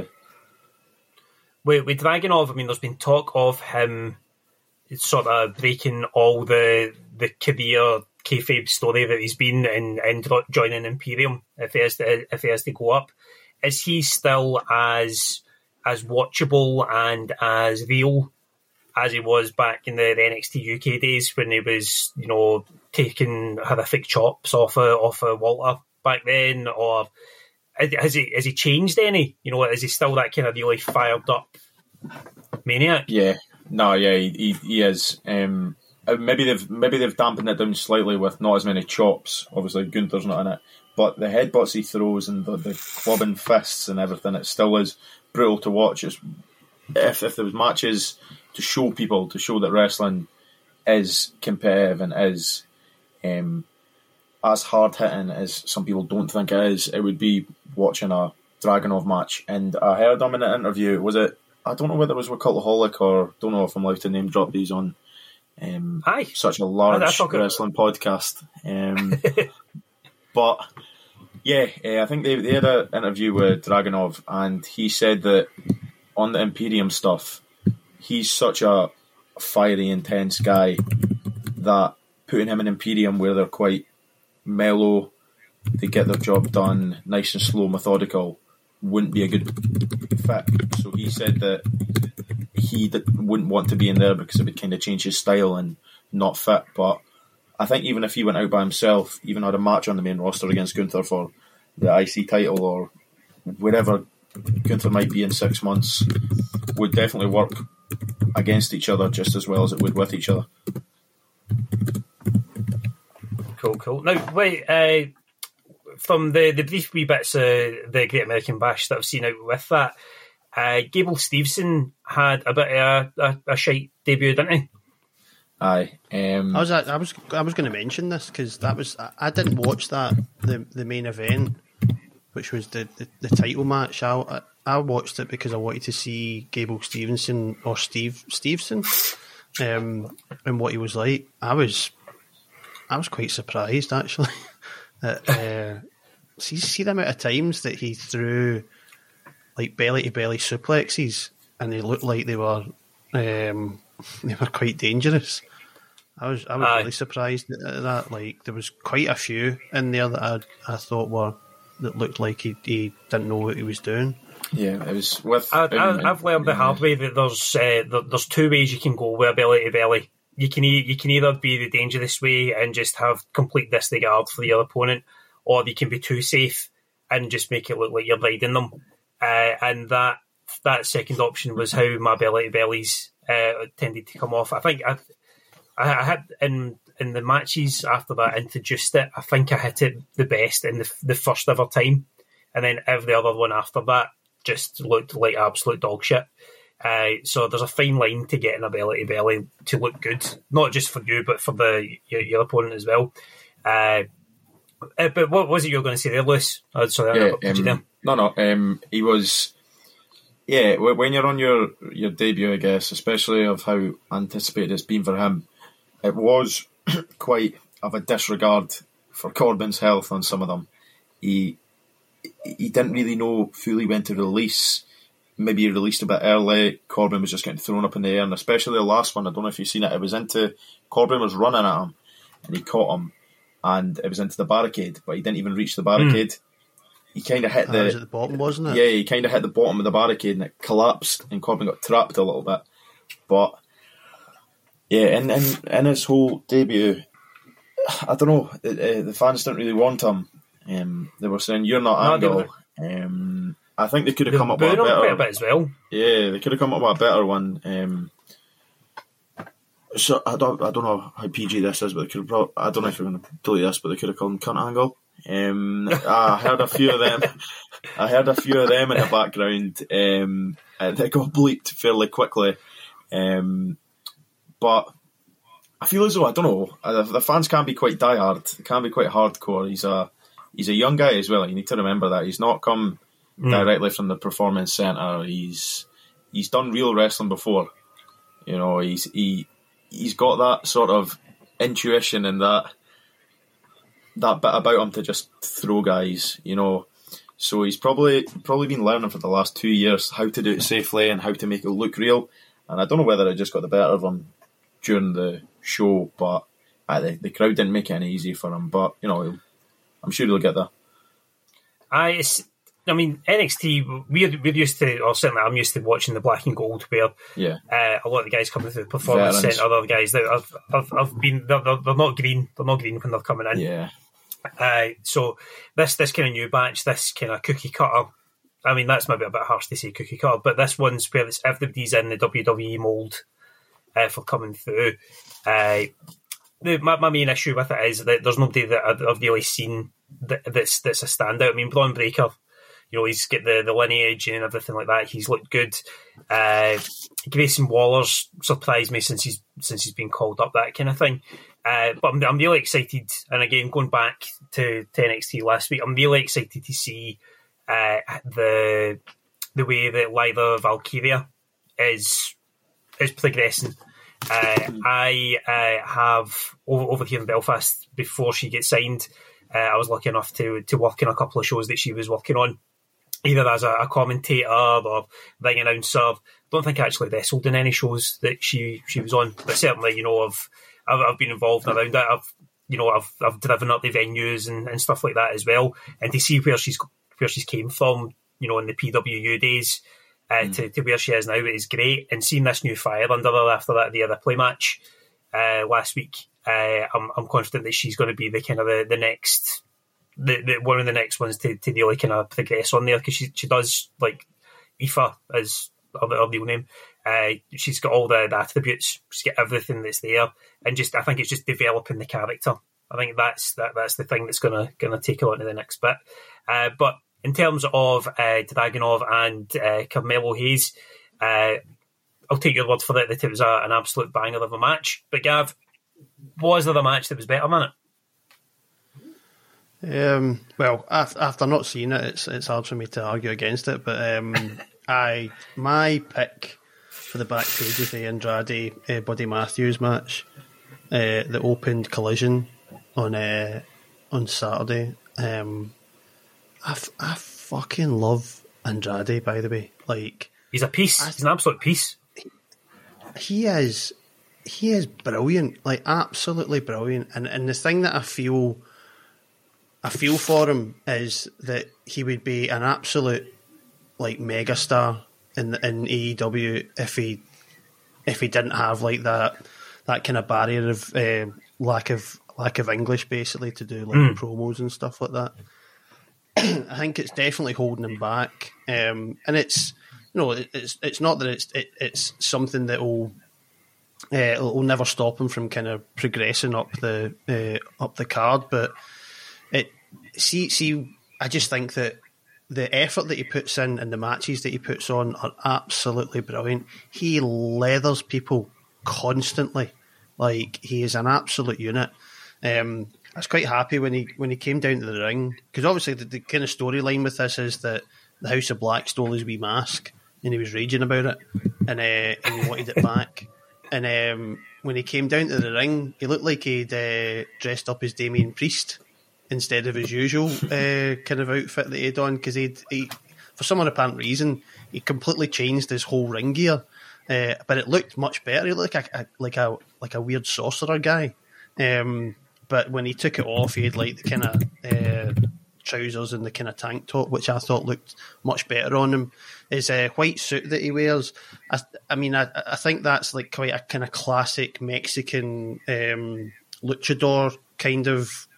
With Dragunov, I mean, there's been talk of him sort of breaking all the career kayfabe story that he's been and joining Imperium if he has to go up. Is he still as watchable and as real as he was back in the NXT UK days when he was, taking horrific chops off of Walter back then, or has he changed any? Is he still that kind of really fired up maniac? Yeah. No, yeah, he is. Maybe they've dampened it down slightly with not as many chops. Obviously, Gunther's not in it, but the headbutts he throws and the clubbing fists and everything, it still is brutal to watch. If there was matches to show that wrestling is competitive and is as hard hitting as some people don't think it is, it would be watching a Dragunov match. And I heard him in an interview. Was it? I don't know whether it was with Cultaholic or don't know if I'm allowed to name drop these on such a large wrestling podcast. But yeah, I think they had an interview with Dragunov, and he said that on the Imperium stuff, he's such a fiery, intense guy that putting him in Imperium where they're quite mellow, they get their job done, nice and slow, methodical, wouldn't be a good fit. So he said that he wouldn't want to be in there because it would kind of change his style and not fit. But I think even if he went out by himself, even had a match on the main roster against Gunther for the IC title or wherever Gunther might be in 6 months, would definitely work against each other just as well as it would with each other. Cool. Now, wait, from the brief wee bits of the Great American Bash that I've seen out with that, Gable Steveson had a bit of a shite debut, didn't he? Aye. I was going to mention this because I didn't watch that the main event, which was the title match. I watched it because I wanted to see Gable Steveson or Steveson, and what he was like. I was quite surprised actually. See the amount of times that he threw like belly to belly suplexes, and they looked like they were quite dangerous. I was really surprised at that. Like there was quite a few in there that I thought that looked like he didn't know what he was doing. Yeah, it was with. I've learned the hard way that there's two ways you can go with a belly to belly. you can either be the dangerous way and just have complete disregard for your opponent, or you can be too safe and just make it look like you're riding them. And that second option was how my belly to bellies tended to come off. I think I had in the matches after that introduced it. I think I hit it the best in the first ever time, and then every other one after that just looked like absolute dog shit. So there's a fine line to getting a belly to belly to look good, not just for you but for your opponent as well. But what was it you were going to say there, Lewis? Sorry, No. He was. Yeah, when you're on your debut, I guess, especially of how anticipated it's been for him, it was quite of a disregard for Corbin's health on some of them. He didn't really know fully when to release. Maybe he released a bit early. Corbin was just getting thrown up in the air, and especially the last one, I don't know if you've seen it, it was into... Corbin was running at him, and he caught him, and it was into the barricade, but he didn't even reach the barricade. He kind of hit it was at the bottom, wasn't it? Yeah, he kind of hit the bottom of the barricade, and it collapsed, and Corbin got trapped a little bit. But, yeah, in his whole debut, I don't know, the fans didn't really want him. They were saying, "You're not Angle." I think they could have come up with a better... quite a bit as well. Yeah, they could have come up with a better one. So I don't know how PG this is, but they could have probably... I don't know if you're going to delete this, but they could have called him Cunt Angle. I heard a few of them. I heard a few of them in the background. And they got bleeped fairly quickly. But I feel as though, I don't know, the fans can be quite diehard. They can be quite hardcore. He's a young guy as well. You need to remember that. He's not come directly from the Performance Centre. He's done real wrestling before. You know, he's got that sort of intuition and that bit about him to just throw guys, you know. So he's probably been learning for the last 2 years how to do it safely and how to make it look real. And I don't know whether it just got the better of him during the show, but the crowd didn't make it any easy for him. But, you know, I'm sure he'll get there. I mean, NXT, we're used to, or certainly I'm used to watching the black and gold, where a lot of the guys coming through the Performance Centre, other guys that have been, they're not green. They're not green when they're coming in. Yeah. So this kind of new batch, this kind of cookie cutter, I mean, that's maybe a bit harsh to say cookie cutter, but this one's where everybody's in the WWE mould for coming through. My main issue with it is that there's nobody that I've really seen that's a standout. I mean, Braun Breaker, you know, he's got the lineage and everything like that. He's looked good. Grayson Waller's surprised me since he's been called up, that kind of thing. But I'm really excited. And again, going back to NXT last week, I'm really excited to see the way that Lyra Valkyria is progressing. I have over here in Belfast, before she gets signed, I was lucky enough to work in a couple of shows that she was working on, either as a commentator or ring announcer. Don't think I actually wrestled in any shows that she was on, but certainly, you know, I've been involved around it. I've driven up the venues and stuff like that as well, and to see where she's came from, you know, in the PWU days to where she is now is great. And seeing this new fire under her after that the Ripley match last week, I'm confident that she's going to be the kind of the next, the one of the next ones to really kind of progress on there, because she does, like Aoife is her real name. She's got all the attributes. She's got everything that's there, and I think it's just developing the character. I think that's the thing that's gonna take her on to the next bit. But in terms of Dragunov and Carmelo Hayes, I'll take your word for it that it was an absolute banger of a match. But Gav, was there a match that was better than it? Well, after not seeing it, it's hard for me to argue against it. But my pick for the backstage of the Andrade Buddy Matthews match, the opened Collision on Saturday. I fucking love Andrade, by the way. Like, he's a piece. He's an absolute piece. He is brilliant. Like, absolutely brilliant. And the thing that I feel for him is that he would be an absolute, like, megastar in AEW if he didn't have, like, that that kind of barrier of lack of English, basically, to do like promos and stuff like that. I think it's definitely holding him back, and it's it's not that it's something that will never stop him from kind of progressing up the card, but I just think that the effort that he puts in and the matches that he puts on are absolutely brilliant. He leathers people constantly. Like, he is an absolute unit. I was quite happy when he came down to the ring, because obviously the kind of storyline with this is that the House of Black stole his wee mask and he was raging about it, and he wanted it back. And when he came down to the ring, he looked like he'd dressed up as Damien Priest instead of his usual kind of outfit that he'd on, because he for some apparent reason he completely changed his whole ring gear, but it looked much better. He looked like a weird sorcerer guy, but when he took it off, he had like the kind of trousers and the kind of tank top, which I thought looked much better on him. His white suit that he wears, I think that's like quite a kind of classic Mexican luchador kind of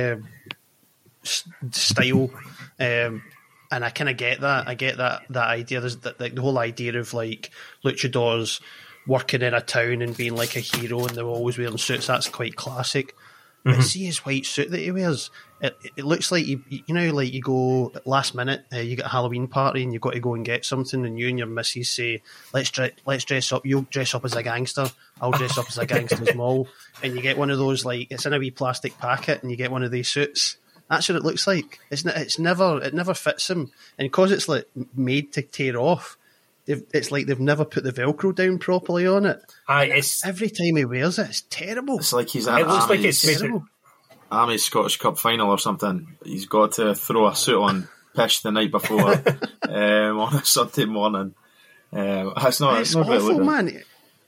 style, and I kind of get that. I get that idea. There's the whole idea of like luchadors working in a town and being like a hero, and they're always wearing suits. That's quite classic. But see his white suit that he wears. It looks like like you go last minute. You get a Halloween party and you've got to go and get something, and you and your missus say, "Let's dress up." You'll dress up as a gangster. I'll dress up as a gangster's mall, and you get one of those, like, it's in a wee plastic packet, and you get one of these suits. That's what it looks like. It never fits him, and because it's like made to tear off, it's like they've never put the Velcro down properly on it. Every time he wears it, it's terrible. It's like he's it looks like it's terrible. Army's Scottish Cup final or something. He's got to throw a suit on, pish the night before on a Sunday morning. It's awful, man.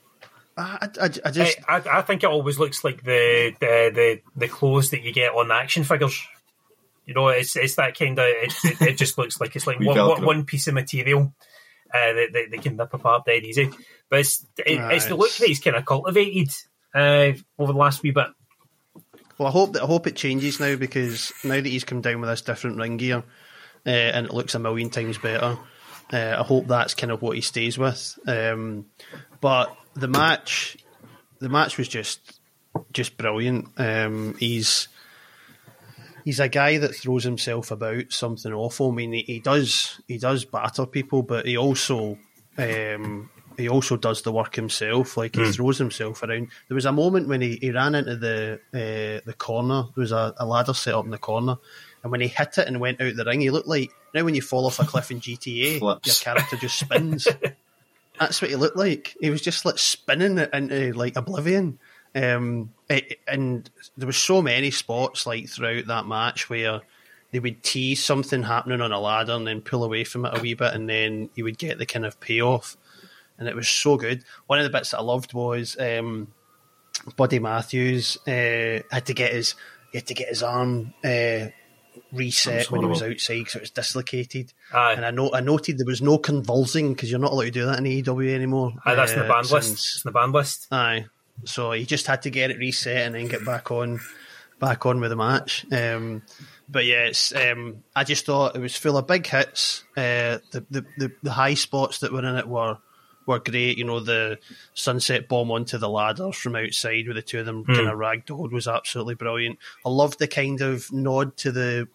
I think it always looks like the clothes that you get on the action figures. You know, it's that kind of. It just looks like it's like one piece of material that they can nip apart dead easy. But it's the look that he's kind of cultivated over the last wee bit. Well, I hope it changes now, because now that he's come down with this different ring gear, and it looks a million times better, I hope that's kind of what he stays with. But the match was just brilliant. He's a guy that throws himself about something awful. I mean, he does batter people, but he also does the work himself. Like, he throws himself around. There was a moment when he ran into the corner. There was a ladder set up in the corner, and when he hit it and went out the ring, he looked like, when you fall off a cliff in GTA, your character just spins. That's what he looked like. He was just like spinning it into like oblivion. And there was so many spots like throughout that match where they would tease something happening on a ladder and then pull away from it a wee bit, and then you would get the kind of payoff. And it was so good. One of the bits that I loved was Buddy Matthews had to get his arm reset when he was outside because it was dislocated. Aye. And I noted there was no convulsing, because you're not allowed to do that in AEW anymore. Aye, that's in the banned list. It's in the banned list. Aye. So he just had to get it reset and then get back on with the match. But yeah, I just thought it was full of big hits. The high spots that were in it were great. You know, the sunset bomb onto the ladder from outside with the two of them kind of ragdolled was absolutely brilliant. I loved the kind of nod to the.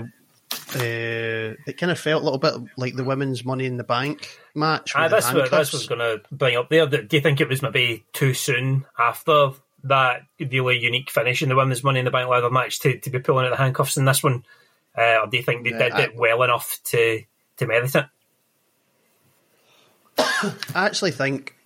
It kind of felt a little bit like the women's Money in the Bank match. That's what I was going to bring up there. Do you think it was maybe too soon after that really unique finish in the women's Money in the Bank ladder match to be pulling out the handcuffs in this one? Or do you think they did it well enough to merit it? I actually think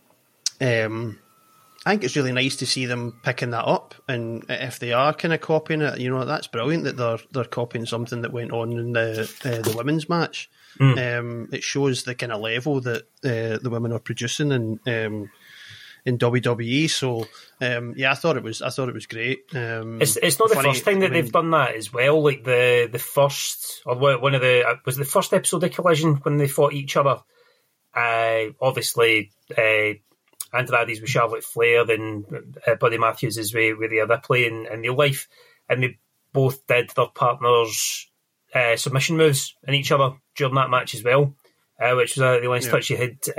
it's really nice to see them picking that up, and if they are kind of copying it, you know, that's brilliant that they're copying something that went on in the women's match. It shows the kind of level that the women are producing in WWE. So I thought it was great. It's not the first time that they've done that as well. Like the first, or one of was the first episode of Collision when they fought each other. Obviously, Andrade's with Charlotte Flair, then Buddy Matthews is with Rhea Ripley in real life, and they both did their partners' submission moves in each other during that match as well, which was a really nice touch. You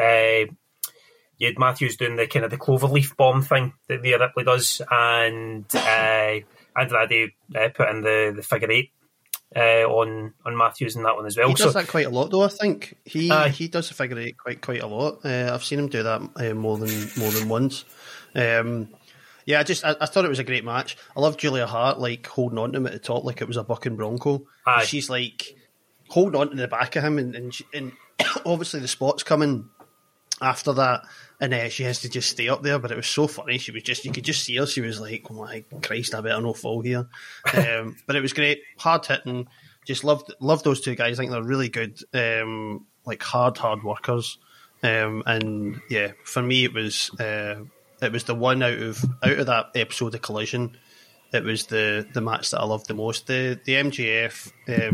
had Matthews doing the kind of the cloverleaf bomb thing that Rhea Ripley does, and Andrade put in the figure eight on Matthews in that one as well. He does that quite a lot, though. I think he does the figure eight quite a lot. I've seen him do that more than once. I thought it was a great match. I love Julia Hart like holding on to him at the top like it was a bucking bronco. She's like holding on to the back of him, and obviously the spot's coming after that, and she has to just stay up there. But it was so funny. You could just see her. She was like, "Oh my Christ, I better not fall here." But it was great, hard hitting. Just loved those two guys. I think they're really good, like hard workers. And yeah, for me, it was the one out of that episode of Collision. It was the match that I loved the most. The MJF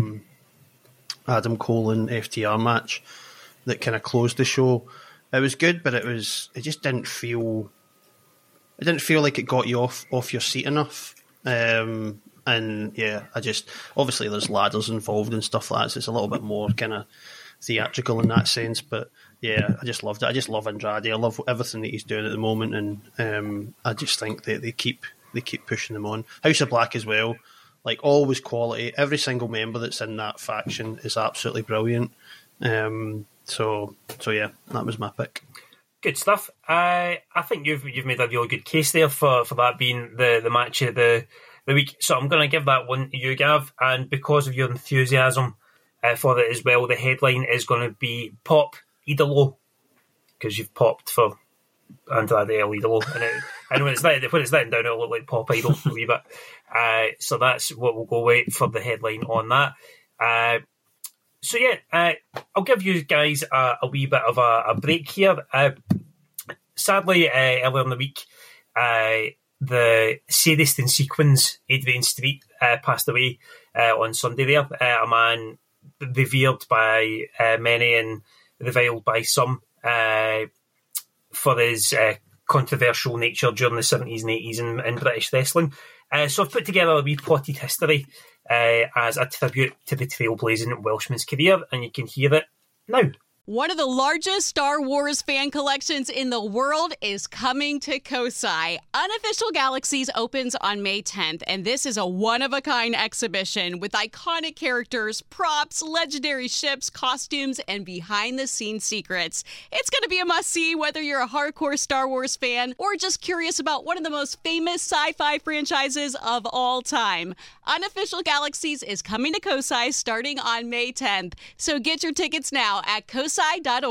Adam Cole and FTR match that kind of closed the show. It was good, but it just didn't feel like it got you off your seat enough. And yeah, obviously there's ladders involved and stuff like that, so it's a little bit more kind of theatrical in that sense. But yeah, I just loved it. I just love Andrade. I love everything that he's doing at the moment, and I just think that they keep pushing them on. House of Black as well, like always quality. Every single member that's in that faction is absolutely brilliant. So yeah, that was my pick. Good stuff. I think you've made a really good case there for that being the match of the week. So I'm going to give that one to you, Gav, and because of your enthusiasm for it as well, the headline is going to be Pop Idolo, because you've popped for Andrade El Idolo, and when it's letting down, it'll look like Pop Idol a wee bit. So that's what we'll go with for the headline on that. So yeah, I'll give you guys a wee bit of a break here. Sadly, earlier in the week, the sadist in sequins, Adrian Street, passed away on Sunday there. A man revered by many and reviled by some for his controversial nature during the 70s and 80s in British wrestling. So I've put together a wee plotted history as a tribute to the trailblazing Welshman's career, and you can hear it now. One of the largest Star Wars fan collections in the world is coming to Kosai. Unofficial Galaxies opens on May 10th, and this is a one-of-a-kind exhibition with iconic characters, props, legendary ships, costumes, and behind-the-scenes secrets. It's going to be a must-see whether you're a hardcore Star Wars fan or just curious about one of the most famous sci-fi franchises of all time. Unofficial Galaxies is coming to Kosai starting on May 10th, so get your tickets now at kosai.org.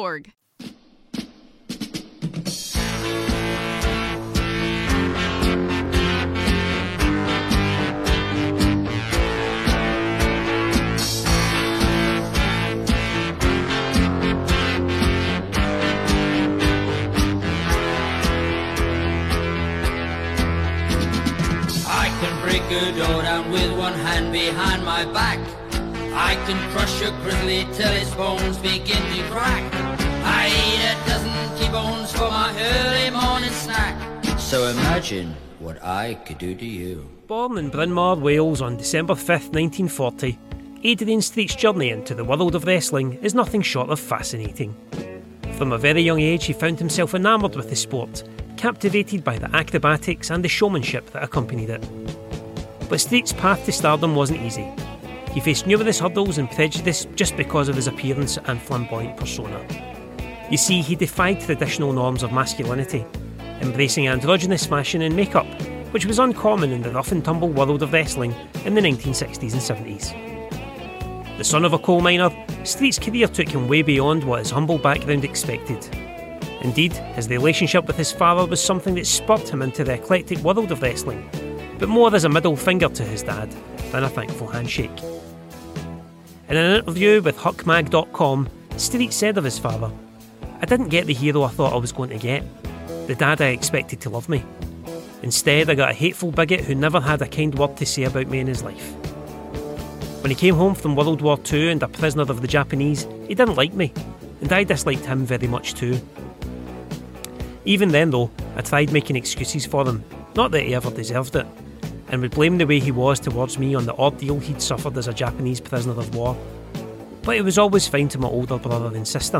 I can break a door down with one hand behind my back. I can crush a grizzly till its bones begin to crack. I eat a dozen T-bones for my early morning snack. So imagine what I could do to you. Born in Bryn Mawr, Wales on December 5th, 1940, Adrian Street's journey into the world of wrestling is nothing short of fascinating. From a very young age, he found himself enamoured with the sport, captivated by the acrobatics and the showmanship that accompanied it. But Street's path to stardom wasn't easy. He faced numerous hurdles and prejudice just because of his appearance and flamboyant persona. You see, he defied traditional norms of masculinity, embracing androgynous fashion and makeup, which was uncommon in the rough-and-tumble world of wrestling in the 1960s and 70s. The son of a coal miner, Street's career took him way beyond what his humble background expected. Indeed, his relationship with his father was something that spurred him into the eclectic world of wrestling, but more as a middle finger to his dad than a thankful handshake. In an interview with HuckMag.com, Street said of his father, "I didn't get the hero I thought I was going to get, the dad I expected to love me. Instead, I got a hateful bigot who never had a kind word to say about me in his life. When he came home from World War II and a prisoner of the Japanese, he didn't like me, and I disliked him very much too. Even then though, I tried making excuses for him, not that he ever deserved it, and would blame the way he was towards me on the ordeal he'd suffered as a Japanese prisoner of war. But he was always fine to my older brother and sister.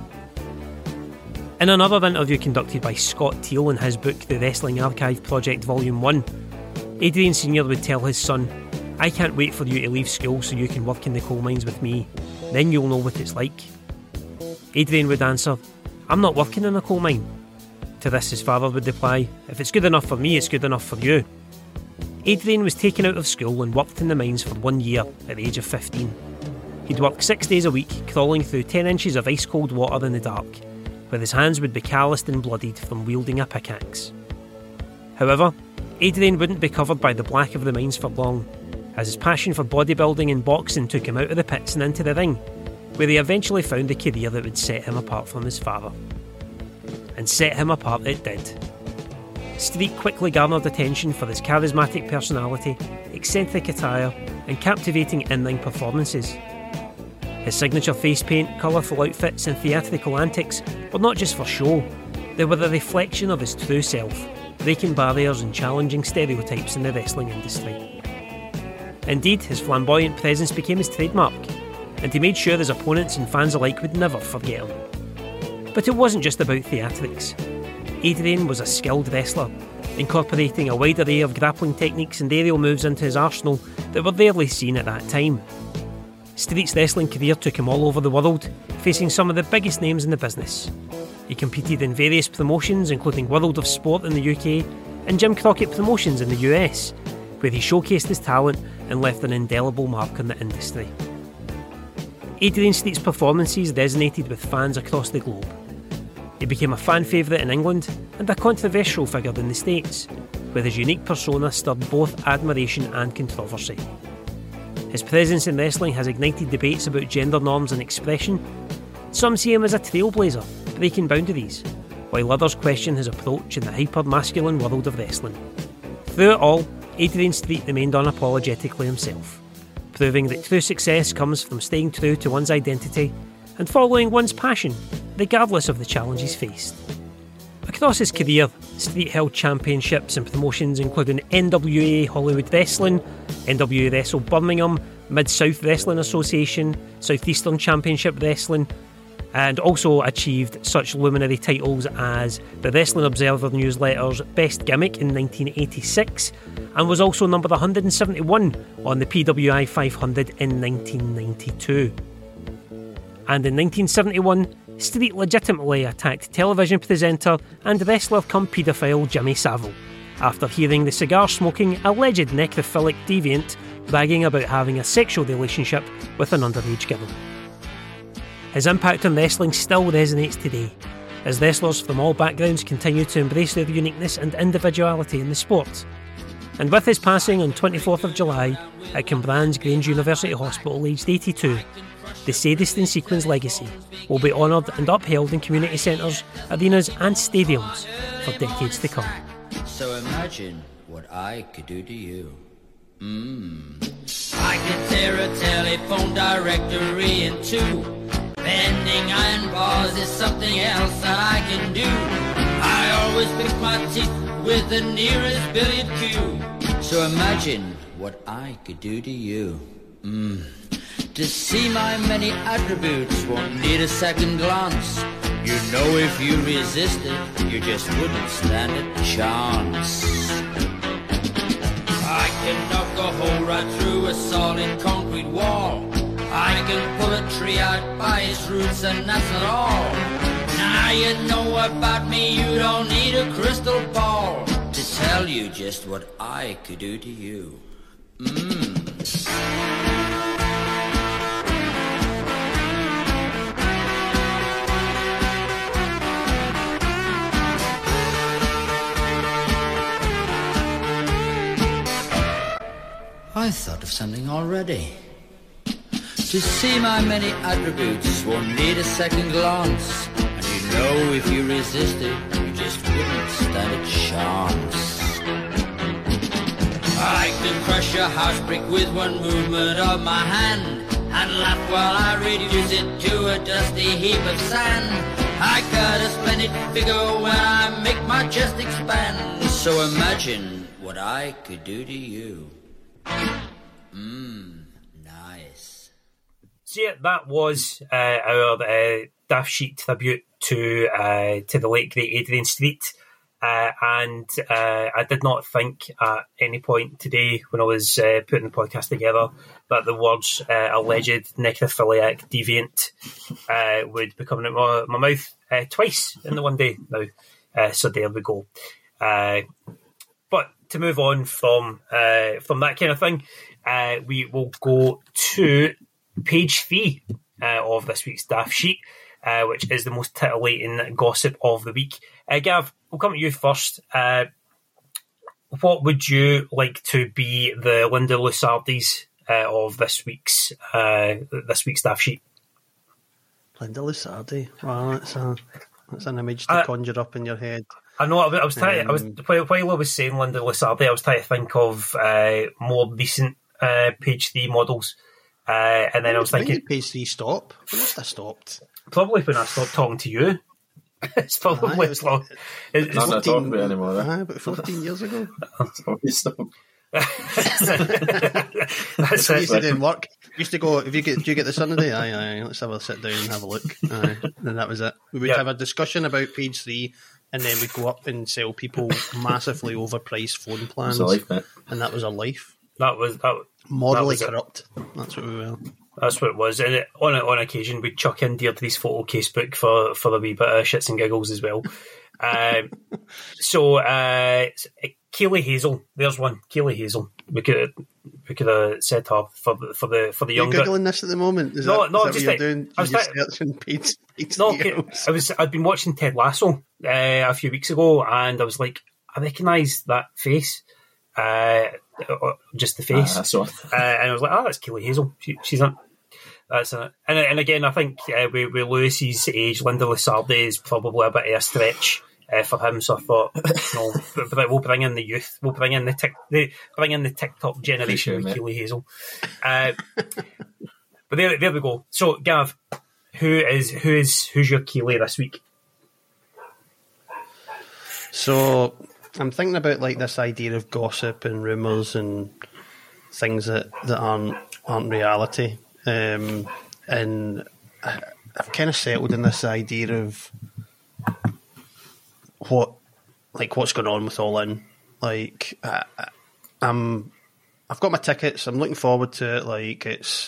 In another interview conducted by Scott Teal in his book The Wrestling Archive Project Volume 1, Adrian Sr. would tell his son, "I can't wait for you to leave school so you can work in the coal mines with me. Then you'll know what it's like." Adrian would answer, "I'm not working in a coal mine." To this his father would reply, "If it's good enough for me, it's good enough for you." Adrian was taken out of school and worked in the mines for 1 year at the age of 15. He'd work 6 days a week, crawling through 10 inches of ice-cold water in the dark, where his hands would be calloused and bloodied from wielding a pickaxe. However, Adrian wouldn't be covered by the black of the mines for long, as his passion for bodybuilding and boxing took him out of the pits and into the ring, where he eventually found the career that would set him apart from his father. And set him apart it did. Street quickly garnered attention for his charismatic personality, eccentric attire, and captivating in-ring performances. His signature face paint, colourful outfits, and theatrical antics were not just for show, they were a reflection of his true self, breaking barriers and challenging stereotypes in the wrestling industry. Indeed, his flamboyant presence became his trademark, and he made sure his opponents and fans alike would never forget him. But it wasn't just about theatrics. Adrian was a skilled wrestler, incorporating a wide array of grappling techniques and aerial moves into his arsenal that were rarely seen at that time. Street's wrestling career took him all over the world, facing some of the biggest names in the business. He competed in various promotions, including World of Sport in the UK and Jim Crockett Promotions in the US, where he showcased his talent and left an indelible mark on the industry. Adrian Street's performances resonated with fans across the globe. He became a fan favourite in England and a controversial figure in the States, where his unique persona stirred both admiration and controversy. His presence in wrestling has ignited debates about gender norms and expression. Some see him as a trailblazer, breaking boundaries, while others question his approach in the hyper-masculine world of wrestling. Through it all, Adrian Street remained unapologetically himself, proving that true success comes from staying true to one's identity and following one's passion, regardless of the challenges faced. Across his career, Street held championships and promotions including NWA Hollywood Wrestling, NWA Wrestle Birmingham, Mid-South Wrestling Association, Southeastern Championship Wrestling, and also achieved such luminary titles as the Wrestling Observer newsletter's Best Gimmick in 1986, and was also number 171 on the PWI 500 in 1992. And in 1971, Street legitimately attacked television presenter and wrestler-cum-paedophile Jimmy Savile, after hearing the cigar-smoking, alleged necrophilic deviant bragging about having a sexual relationship with an underage girl. His impact on wrestling still resonates today, as wrestlers from all backgrounds continue to embrace their uniqueness and individuality in the sport. And with his passing on 24th of July at Cambran's Grange University Hospital aged 82, the Sadist and Sequins legacy will be honoured and upheld in community centres, arenas and stadiums for decades to come. So imagine what I could do to you. I could tear a telephone directory in two. Bending iron bars is something else that I can do. I always pick my teeth with the nearest billiard cue. So imagine what I could do to you. To see my many attributes won't need a second glance. You know if you resisted, you just wouldn't stand a chance. I can knock a hole right through a solid concrete wall. I can pull a tree out by its roots and that's not all. Now you know about me, you don't need a crystal ball to tell you just what I could do to you. I thought of something already. To see my many attributes won't need a second glance. And you know if you resisted, you just wouldn't stand a chance. I can crush a house brick with one movement of my hand, and laugh while I reduce it to a dusty heap of sand. I got a splendid figure when I make my chest expand. So imagine what I could do to you. Nice. So yeah, that was our Daft Sheet tribute to the late great Adrian Street. And I did not think at any point today when I was putting the podcast together that the words alleged necrophiliac deviant would be coming out of my mouth twice in the one day now. So there we go. But to move on from that kind of thing, we will go to page 3 of this week's Daft Sheet, which is the most titillating gossip of the week. Gav, we'll come to you first. What would you like to be the Linda Lusardi's of this week's Daft Sheet? Linda Lusardi. Wow, that's an image to conjure up in your head. I know. I was trying. While I was saying Linda Lusardi, I was trying to think of more recent page 3 models, and then I was thinking, page 3 stop. When must have stopped? Probably when I stopped talking to you. It's probably it's long. Not talking about anymore. About 14 years ago. That's I used to do in work. Used to go, do you get the sun today? Aye, let's have a sit down and have a look. Aye. And that was it. We would have a discussion about page 3, and then we'd go up and sell people massively overpriced phone plans. Life, mate. And that was our life. That was morally corrupt. That's what we were. That's what it was. And on occasion, we'd chuck in Deirdre's photo casebook for a wee bit of shits and giggles as well. So Keely Hazel, there's one. Keely Hazel. We could have set her for the young. You're giggling this at the moment. Is that what you're doing? I was searching page. I'd been watching Ted Lasso a few weeks ago, and I was like, I recognise that face. Just the face, and I was like, "Oh, that's Keely Hazel. She's on." That's it. And again, I think with Lewis's age, Linda Lusardi is probably a bit of a stretch for him. So I thought, no, we'll bring in the youth. We'll bring in the TikTok generation with Keely Hazel. But there we go. So Gav, who's your Keely this week? So I'm thinking about like this idea of gossip and rumours and things that aren't reality. And I've kind of settled in this idea of what's going on with All In. Like I've got my tickets. I'm looking forward to it. Like it's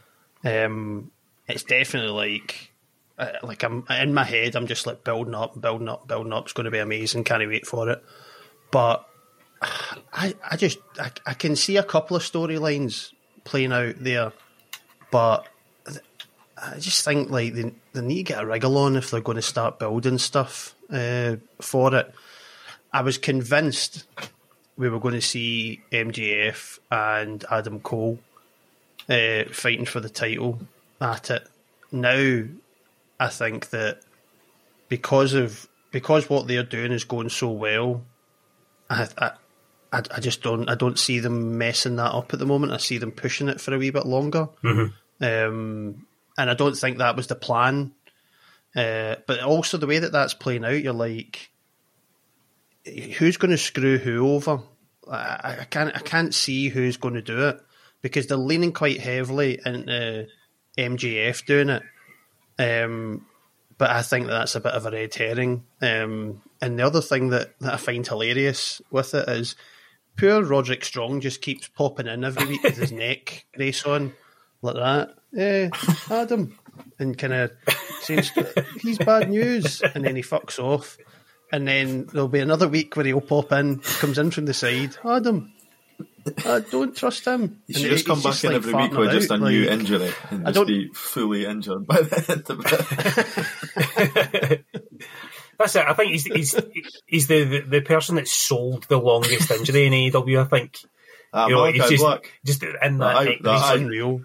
definitely like I'm in my head. I'm just like building up. It's going to be amazing. Can't wait for it. But I can see a couple of storylines playing out there. But I just think like they need to get a wriggle on if they're going to start building stuff for it. I was convinced we were going to see MJF and Adam Cole fighting for the title at it. Now I think that because what they're doing is going so well, I don't see them messing that up at the moment. I see them pushing it for a wee bit longer. Mm-hmm. And I don't think that was the plan. But also the way that that's playing out, you're like, who's going to screw who over? I can't see who's going to do it because they're leaning quite heavily into MJF doing it. But I think that's a bit of a red herring. And the other thing that I find hilarious with it is poor Roderick Strong just keeps popping in every week with his neck brace on. Like that, Adam, and kind of saying he's bad news, and then he fucks off, and then there'll be another week where he'll pop in, comes in from the side, Adam, I don't trust him. You should just come back in every week with just a new injury and just be fully injured by the end of it. That's it. I think he's the person that sold the longest injury in AEW. I think. Just in that. That's unreal.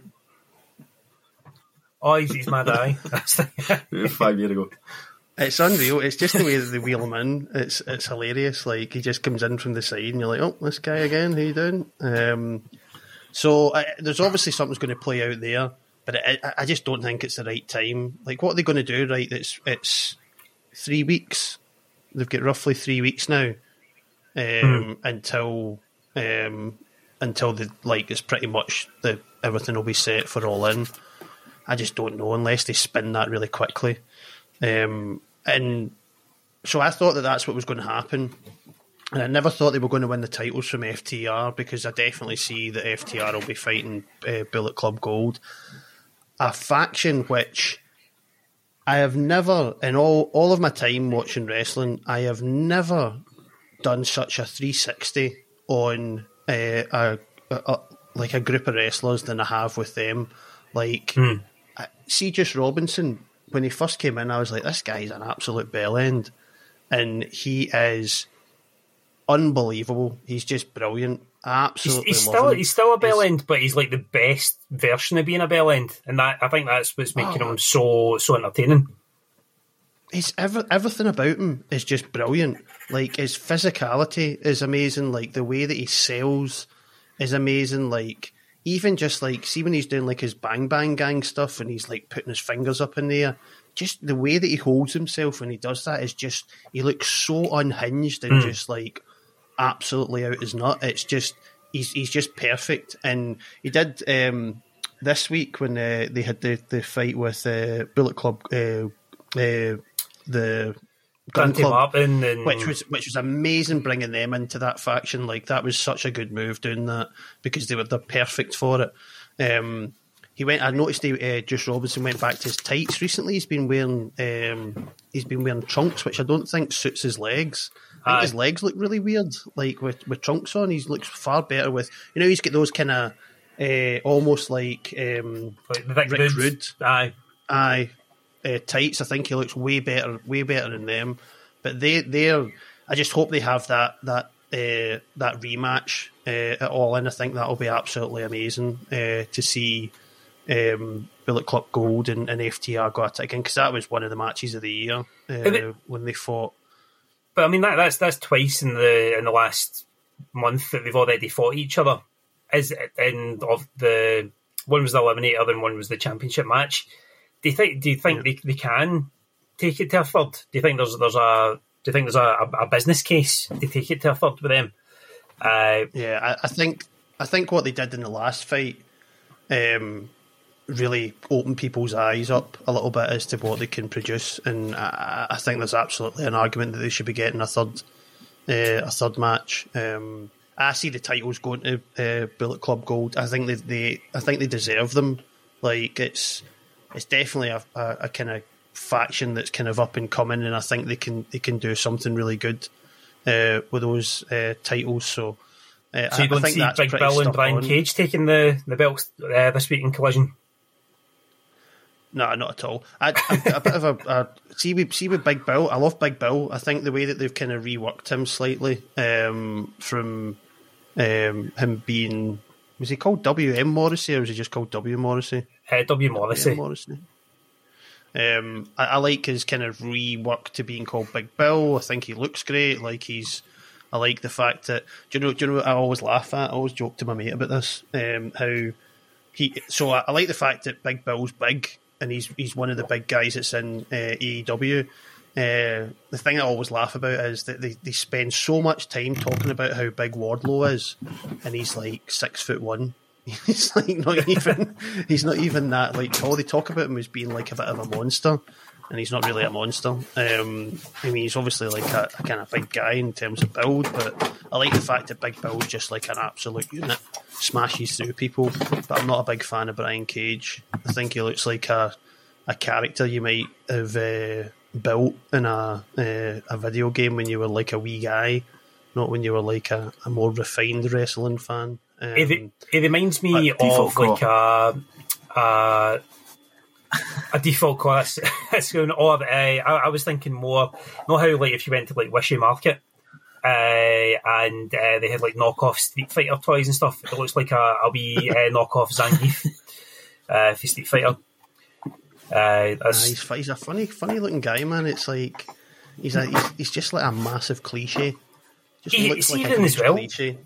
Oh, he's mad eye. 5 years ago. It's unreal. It's just the way that they wheel him in. It's hilarious. Like he just comes in from the side, and you're like, "Oh, this guy again. How you doing?" So there's obviously something's going to play out there, but I just don't think it's the right time. Like, what are they going to do? Right? It's 3 weeks. They've got roughly 3 weeks now until the it's pretty much everything will be set for All In. I just don't know unless they spin that really quickly. And so I thought that that's what was going to happen. And I never thought they were going to win the titles from FTR, because I definitely see that FTR will be fighting Bullet Club Gold. A faction which I have never, in all of my time watching wrestling, I have never done such a 360 on a group of wrestlers than I have with them. See, just Robinson, when he first came in, I was like, this guy's an absolute bellend. And he is unbelievable. He's just brilliant. Absolutely, he's still a bell end, but he's like the best version of being a bell end, and I think that's what's making him so entertaining. He's everything about him is just brilliant. Like, his physicality is amazing. Like, the way that he sells is amazing. Like, even just like, see when he's doing like his Bang Bang Gang stuff and he's like putting his fingers up in the air. Just the way that he holds himself when he does that is just, he looks so unhinged and just like absolutely out his nut. It's just, he's just perfect. And he did this week when they had the fight with Bullet Club, the Gun Club, which was amazing, bringing them into that faction. Like, that was such a good move doing that, because they're perfect for it. I noticed Juice Robinson went back to his tights recently. He's been wearing trunks, which I don't think suits his legs. I think his legs look really weird, like with trunks on. He looks far better with, he's got those kind of almost like Rick Rude. Aye. Tights. I think he looks way better than them. But they're. I just hope they have that rematch at All In. I think that'll be absolutely amazing to see Bullet Club Gold and FTR go at it again, because that was one of the matches of the year when they fought. But I mean, that's twice in the last month that they've already fought each other. One was the Eliminator and one was the championship match. Do you think they can take it to a third? Do you think there's a business case to take it to a third with them? I think what they did in the last fight really opened people's eyes up a little bit as to what they can produce, and I think there's absolutely an argument that they should be getting a third match. I see the titles going to Bullet Club Gold. I think they deserve them. Like, it's definitely a kind of faction that's kind of up and coming, and I think they can do something really good with those titles. So you don't see Big Bill and Brian Cage taking the belts this week in Collision? No, not at all. A bit of a see with Big Bill. I love Big Bill. I think the way that they've kind of reworked him slightly from him being, was he called WM Morrissey or was he just called W Morrissey? W Morrissey. I like his kind of rework to being called Big Bill. I think he looks great. I like the fact that, do you know what I always laugh at? I always joke to my mate about this. I like the fact that Big Bill's big, and he's one of the big guys that's in AEW. The thing I always laugh about is that they spend so much time talking about how big Wardlow is, and he's like 6'1". He's like he's not even that like tall. They talk about him as being like a bit of a monster, and he's not really a monster. I mean, he's obviously like a kind of big guy in terms of build, but I like the fact that Big Bill's just like an absolute unit, smashes through people. But I'm not a big fan of Brian Cage. I think he looks like a character you might have built in a video game when you were like a wee guy, not when you were like a more refined wrestling fan. It reminds me of like a default class. It's going. I was thinking more, not how like if you went to like Wishy Market, and they had like knockoff Street Fighter toys and stuff. It looks like a wee knockoff Zangief for Street Fighter. He's a funny looking guy, man. It's like he's just like a massive cliche. Just looks like a as well. cliche.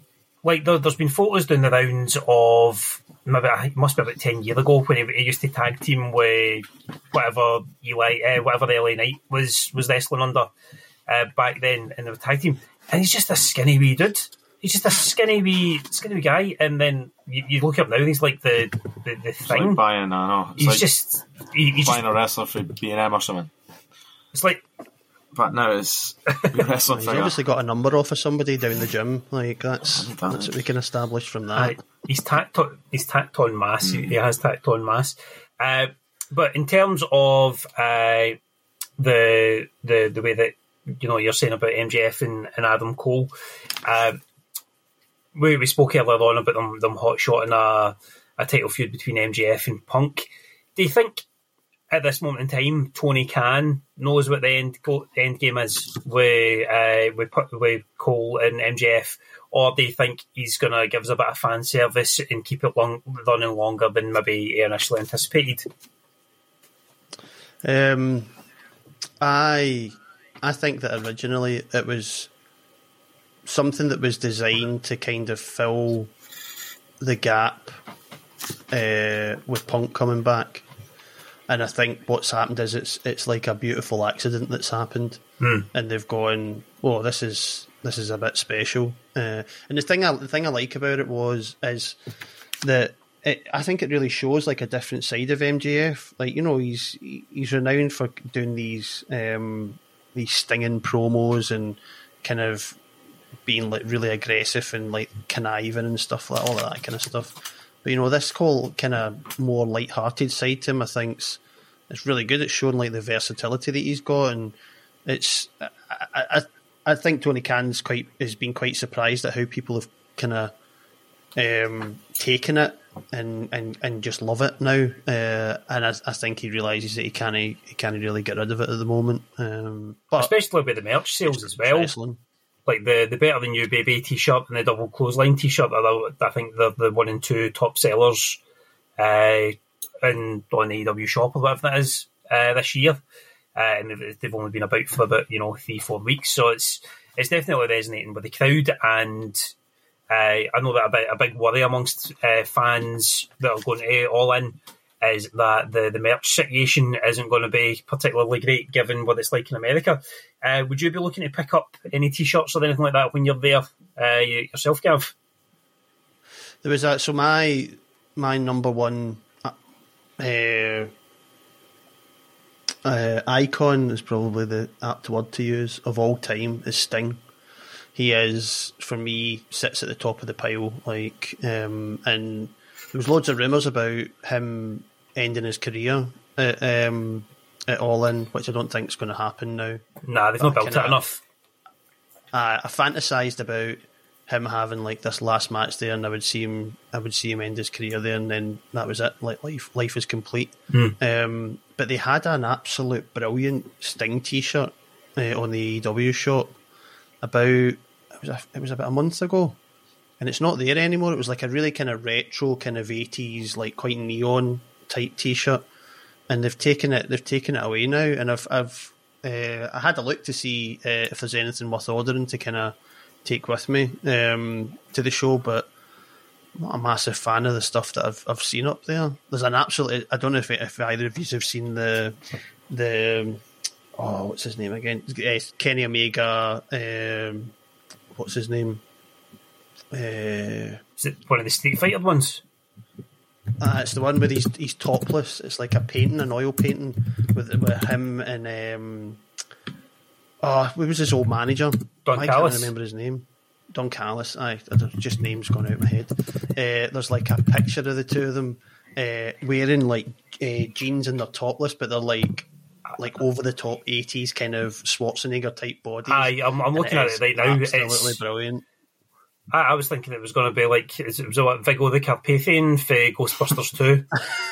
like there's been photos doing the rounds of maybe it must be about 10 years ago when he used to tag team with whatever whatever the LA Knight was wrestling under back then in the tag team, and he's just a skinny wee dude. He's just a skinny wee guy, and then you look up now, and he's like the thing. It's like buying, I know. It's he's like buying a wrestler for B&M or something. It's like. But now it's wrestling. He's obviously got a number off of somebody down the gym. Like that's what we can establish from that. He's tacked on mass. He has tacked on mass. But in terms of the way that you're saying about MJF and Adam Cole, we spoke earlier on about them hot shotting a title feud between MJF and Punk. Do you think at this moment in time, Tony Khan knows what the end game is with Cole and MJF, or do you think he's going to give us a bit of fan service and keep it running longer than maybe he initially anticipated? I think that originally it was something that was designed to kind of fill the gap with Punk coming back. And I think what's happened is it's like a beautiful accident that's happened, and they've gone, "Oh, this is a bit special." And the thing I like about it is that I think it really shows like a different side of MJF. Like he's renowned for doing these stinging promos and kind of being like really aggressive and like conniving and stuff like all of that kind of stuff. But this whole kind of more light-hearted side to him, I think, it's really good. It's showing like the versatility that he's got, and it's. I think Tony Khan has been quite surprised at how people have kind of taken it and just love it now. And I think he realises that he can't really get rid of it at the moment. But especially with the merch sales as well. Wrestling. Like the Better Than You Baby t-shirt and the Double Clothesline t-shirt, I think they're the 1 and 2 top sellers on the AEW shop or whatever that is this year. And they've only been about for about 3-4 weeks, so it's definitely resonating with the crowd. And I know that a big worry amongst fans that are going to All In is that the merch situation isn't going to be particularly great given what it's like in America. Would you be looking to pick up any t-shirts or anything like that when you're there yourself, Gav? There was so my number one icon is probably the apt word to use of all time is Sting. He is, for me, sits at the top of the pile. And there was loads of rumours about him ending his career at All In, which I don't think is going to happen now. Nah, they've not built it enough. I fantasised about him having like this last match there, and I would see him end his career there, and then that was it. Like life is complete. But they had an absolute brilliant Sting t-shirt on the AEW shop it was about a month ago. And it's not there anymore. It was like a really kind of retro, kind of 80s, like quite neon type t-shirt, and they've taken it away now. And I had a look to see if there's anything worth ordering to kind of take with me to the show, but I'm not a massive fan of the stuff that I've seen up there. There's an absolute. I don't know if either of you have seen the what's his name again? Kenny Omega. What's his name? Is it one of the Street Fighter ones? It's the one where he's topless. It's like a painting, an oil painting with him and what was his old manager? Don I Callis. can't remember his name. Don Callis. Just names gone out of my head. There's like a picture of the two of them wearing like jeans and they're topless, but they're like over the top 80s kind of Schwarzenegger type bodies. I'm looking at it right now. Absolutely brilliant. I was thinking it was going to be like it was like Viggo the Carpathian for Ghostbusters 2,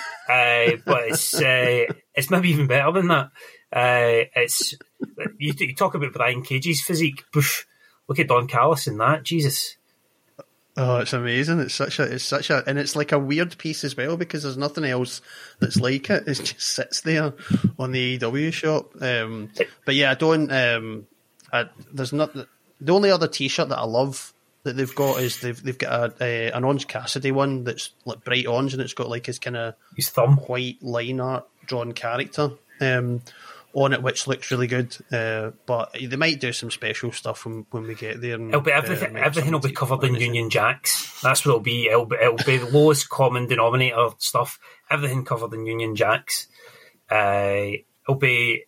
but it's maybe even better than that. It's you talk about Brian Cage's physique. Poof, look at Don Callis in that. Jesus. Oh, it's amazing. It's such a, and it's like a weird piece as well because there's nothing else that's like it. It just sits there on the AEW shop. But yeah, I don't. There's not the only other T-shirt that I love that they've got is they've got an Orange Cassidy one that's like bright orange, and it's got like his kind of his thumb white line art drawn character on it, which looks really good. But they might do some special stuff when we get there. And, it'll be everything will be covered in Union Jacks. That's what it'll be. It'll be the lowest common denominator stuff. Everything covered in Union Jacks. It'll be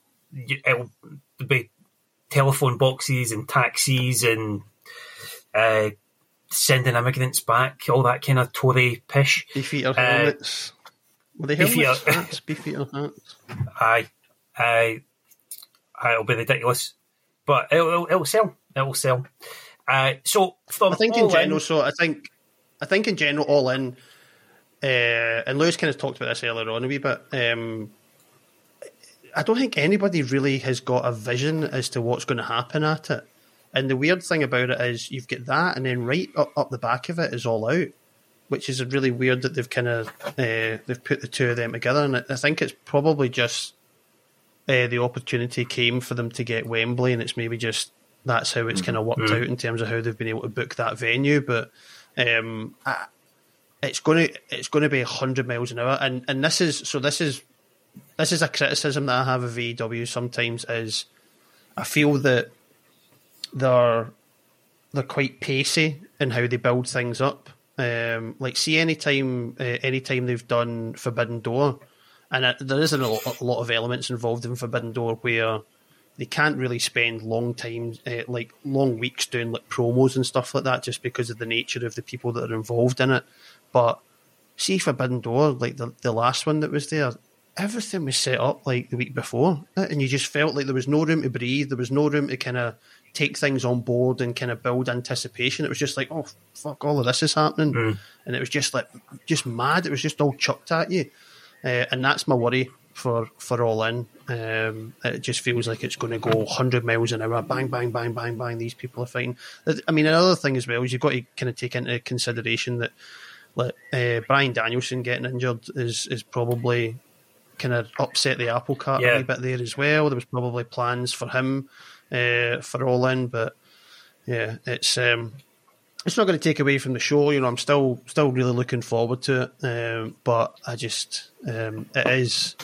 telephone boxes and taxis and sending immigrants back, all that kind of Tory pish. Beefeater helmets. Were they helmets? Hats? Beefeater hats? Aye, it'll be ridiculous, but it'll sell. It'll sell. So from I think in general, I think in general, All In, and Lewis kind of talked about this earlier on a wee bit. I don't think anybody really has got a vision as to what's going to happen at it. And the weird thing about it is you've got that, and then right up the back of it is All Out, which is really weird that they've kind of they've put the two of them together. And I think it's probably just the opportunity came for them to get Wembley, and it's maybe just that's how it's kind of worked out in terms of how they've been able to book that venue. But it's going to be 100 miles an hour, and this is a criticism that I have of AEW sometimes is I feel that they're quite pacey in how they build things up. Like see anytime they've done Forbidden Door, and there isn't a lot of elements involved in Forbidden Door where they can't really spend long weeks doing like promos and stuff like that just because of the nature of the people that are involved in it. But see Forbidden Door, like the last one that was there, everything was set up like the week before, and you just felt like there was no room to breathe. There was no room to kind of take things on board and kind of build anticipation. It was just like, oh fuck, all of this is happening, and it was just mad. It was just all chucked at you, and that's my worry for All In. It just feels like it's going to go 100 miles an hour, bang, bang, bang, bang, bang. These people are fighting. I mean, another thing as well is you've got to kind of take into consideration that Bryan Danielson getting injured is probably kind of upset the apple cart a wee bit there as well. There was probably plans for him for All In, but yeah, it's not going to take away from the show. You know, I'm still really looking forward to it, but I just it is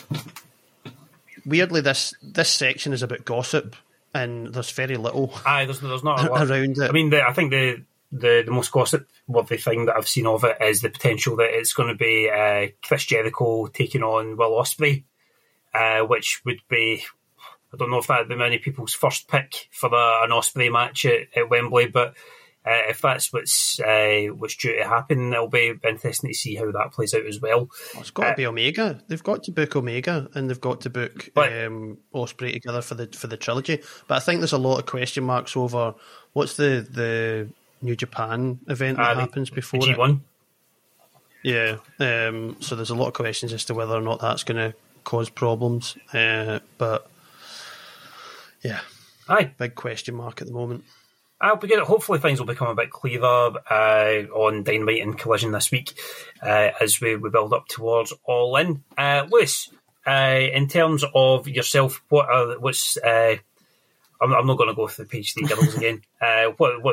weirdly this section is about gossip, and there's very little. There's not a lot around it. I mean, I think the most gossip-worthy thing that I've seen of it is the potential that it's going to be Chris Jericho taking on Will Ospreay, which would be, I don't know if that would be many people's first pick for an Ospreay match at Wembley, but if that's what's due to happen, it'll be interesting to see how that plays out as well. It's got to be Omega. They've got to book Omega, and they've got to book Ospreay together for the trilogy. But I think there's a lot of question marks over what's the New Japan event that happens before the G1. Yeah, so there's a lot of questions as to whether or not that's going to cause problems. But yeah, big question mark at the moment. Hopefully things will become a bit clearer on Dynamite and Collision this week as we build up towards All In. Lewis, in terms of yourself, what's I'm not going to go through page 3 girls again. What are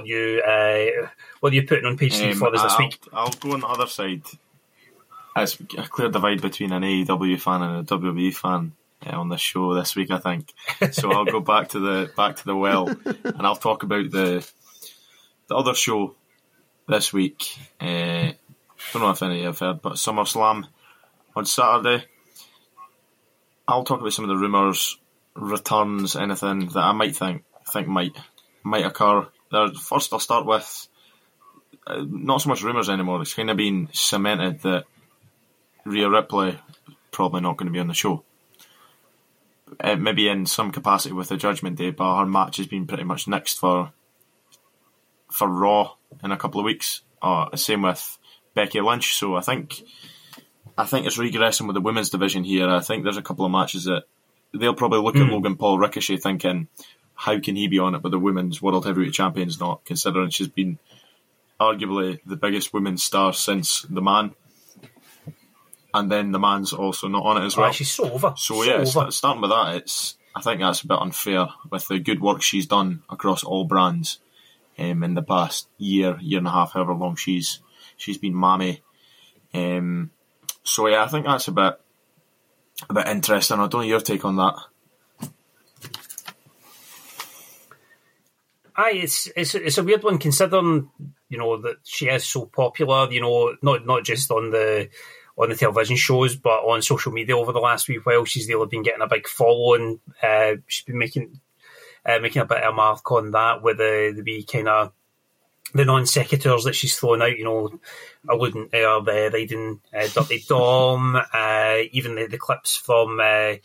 you putting on page 3 for us this week? I'll go on the other side. It's a clear divide between an AEW fan and a WWE fan on this show this week, I think. So I'll go back to the well, and I'll talk about the other show this week. Don't know if any of you have heard, but SummerSlam on Saturday. I'll talk about some of the rumours, returns, anything that I might think might occur. First, I'll start with not so much rumours anymore. It's kind of been cemented that Rhea Ripley probably not going to be on the show. Maybe in some capacity with the Judgment Day, but her match has been pretty much nixed for Raw in a couple of weeks. Same with Becky Lynch. So I think it's regressing with the women's division here. I think there's a couple of matches that they'll probably look at Logan Paul, Ricochet, thinking, how can he be on it with the women's World Heavyweight Champion's not, considering she's been arguably the biggest women's star since the Man. And then the Man's also not on it as well. She's so over. Starting with that, I think that's a bit unfair with the good work she's done across all brands. in the past year and a half, however long she's been mammy. So yeah, I think that's a bit interesting. I don't know your take on that. Aye, it's a weird one considering, you know, that she is so popular, you know, not just on the television shows, but on social media over the last wee while. She's really been getting a big following. She's been making a bit of a mark on that with the wee kind of the non sequiturs that she's thrown out, you know, alluding to her riding Dirty Dom, even the clips from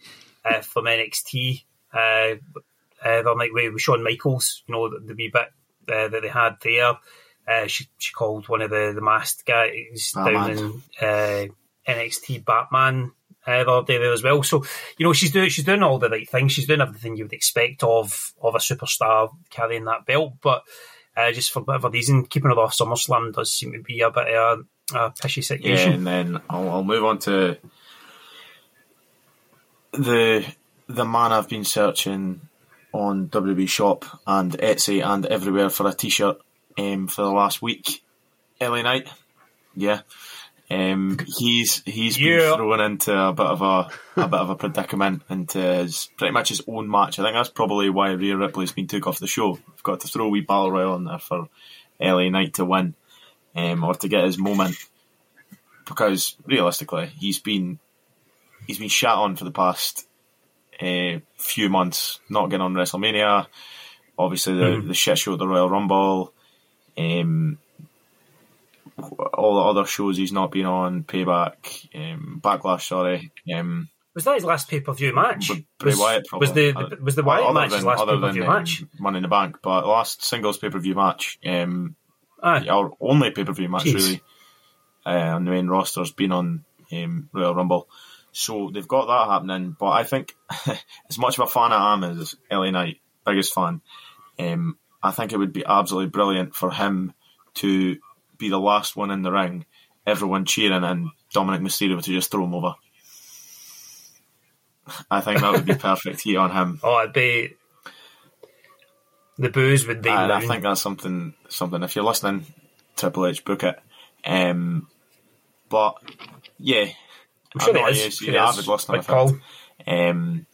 NXT. The night with Shawn Michaels, you know, the wee bit that they had there. She called one of the masked guys down in NXT Batman the other day there as well. So, you know, she's doing all the right things. She's doing everything you would expect of a superstar carrying that belt. But just for whatever reason, keeping her off SummerSlam does seem to be a bit of a pishy situation. Yeah, and then I'll move on to the man I've been searching on WWE Shop and Etsy and everywhere for a t-shirt for the last week. LA Knight, yeah. He's been thrown into a bit of a predicament into pretty much his own match. I think that's probably why Rhea Ripley's been took off the show. We've got to throw a wee battle royal in there for LA Knight to win, or to get his moment, because realistically he's been shat on for the past few months, not getting on WrestleMania, obviously the shit show at the Royal Rumble, all the other shows he's not been on, Payback, Backlash, sorry. Was that his last pay-per-view match? Bray Wyatt, probably. Was the Wyatt match his last pay-per-view match? Money in the Bank, but last singles pay-per-view match, our only pay-per-view match really, on the main roster has been on Royal Rumble. So they've got that happening, but I think as much of a fan I am as LA Knight, biggest fan, I think it would be absolutely brilliant for him to be the last one in the ring, everyone cheering, and Dominic Mysterio to just throw him over. I think that would be perfect heat on him. Oh, it'd be... The boos would be... I think that's something. If you're listening, Triple H, book it. But, yeah... I'm sure it is. You're an avid listener, I think. Do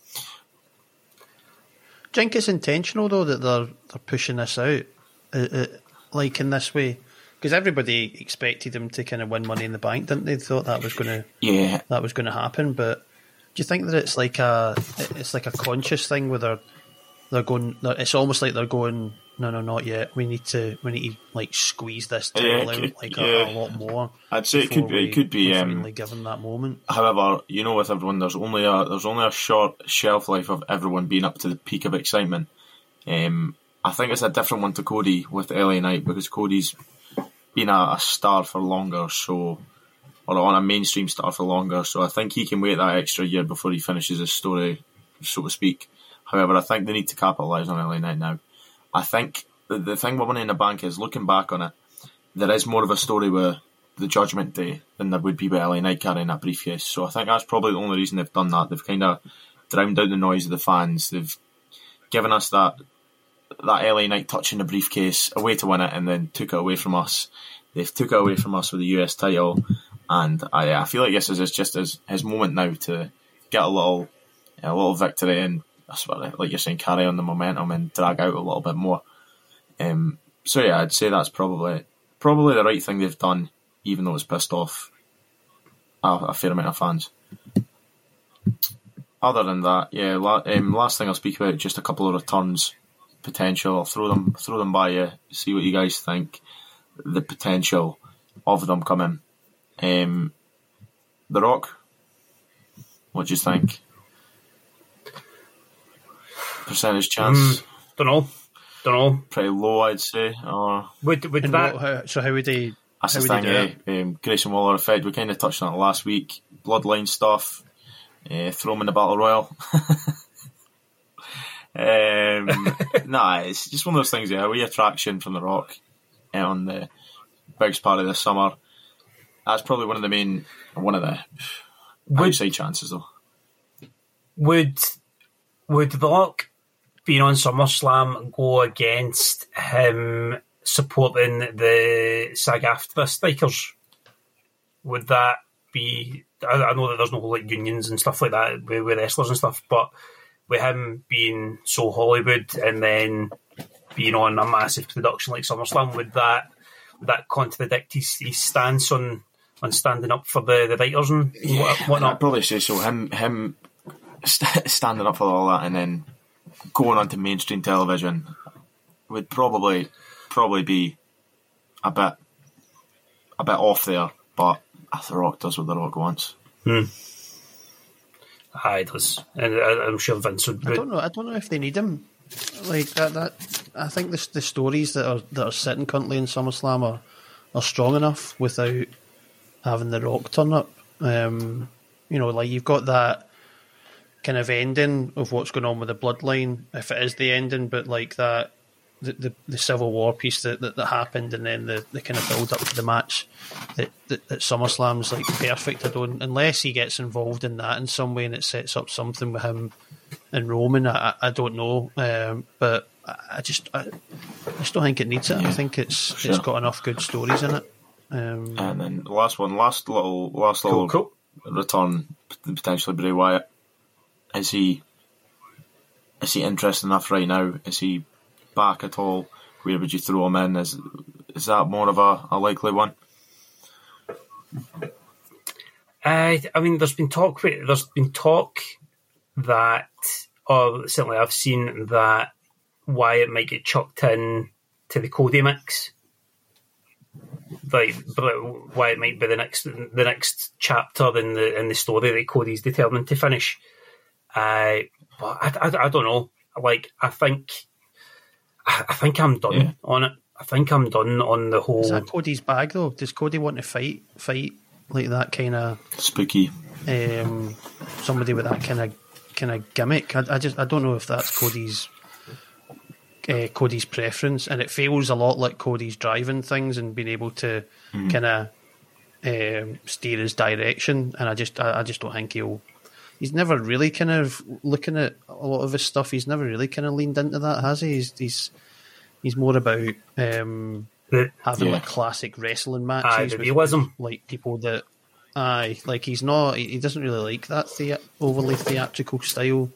you think it's intentional, though, that they're pushing this out, like in this way? Because everybody expected him to kind of win Money in the Bank, didn't they? They thought that was going to happen. But do you think that it's like a conscious thing where they're going? It's almost like they're going, no, not yet. We need to like squeeze this title out a lot more. I'd say it could be really given that moment. However, you know, with everyone, there's only a short shelf life of everyone being up to the peak of excitement. I think it's a different one to Cody with LA Knight, because Cody's been a star for longer, or on a mainstream star for longer. So I think he can wait that extra year before he finishes his story, so to speak. However, I think they need to capitalise on LA Knight now. I think the thing with Money in the Bank is, looking back on it, there is more of a story with the Judgment Day than there would be with LA Knight carrying that briefcase. So I think that's probably the only reason they've done that. They've kind of drowned out the noise of the fans. They've given us that LA Knight touching the briefcase, a way to win it, and then took it away from us. They've took it away from us with the US title, and I feel like this is just his moment now to get a little victory, and that's what, like you're saying, carry on the momentum and drag out a little bit more. So yeah, I'd say that's probably the right thing they've done, even though it's pissed off a fair amount of fans. Other than that, yeah, last thing I'll speak about, just a couple of returns potential. I'll throw them by you, see what you guys think. The potential of them coming. The Rock, what do you think? Percentage chance? Don't know. Pretty low, I'd say. Or would that? So how would he? That's the thing. Grayson Waller effect. We kind of touched on it last week. Bloodline stuff. Throw him in the Battle Royal. Nah, it's just one of those things. Yeah, a wee attraction from The Rock on the biggest part of this summer. That's probably one of the outside chances, though. Would The Rock being on SummerSlam go against him supporting the SAG-AFTRA strikers. Would that be? I know that there's no like unions and stuff like that with wrestlers and stuff, but with him being so Hollywood and then being on a massive production like SummerSlam, would that contradict his stance on standing up for the writers and whatnot? I'd probably say so. Him standing up for all that and then going onto mainstream television would probably be a bit off there, but The Rock does what The Rock wants. Aye, it does, and I'm sure Vince would. I don't know if they need him like that. I think the stories that are sitting currently in SummerSlam are strong enough without having The Rock turn up. Like you've got that kind of ending of what's going on with the Bloodline, if it is the ending, but like that the Civil War piece that happened, and then the kind of build up to the match that SummerSlam's like perfect. I don't, unless he gets involved in that in some way and it sets up something with him and Roman. I don't know, but I just don't think it needs it. I think it's got enough good stories in it. And then the last little Cool. return, potentially Bray Wyatt. Is he interested enough right now? Is he back at all? Where would you throw him in? Is that more of a likely one? I mean, there's been talk that, or certainly I've seen that Wyatt might get chucked in to the Cody mix. Like, but Wyatt might be the next chapter in the story that Cody's determined to finish. But I don't know. Like, I think I'm done on it. I think I'm done on the whole. Is that Cody's bag though? Does Cody want to fight like that kind of spooky? Somebody with that kind of gimmick. I don't know if that's Cody's preference, and it feels a lot like Cody's driving things and being able to kind of steer his direction. And I just don't think he's never really kind of looking at a lot of his stuff. He's never really kind of leaned into that, has he? He's more about having like classic wrestling matches with like people that like he doesn't really like that overly theatrical style.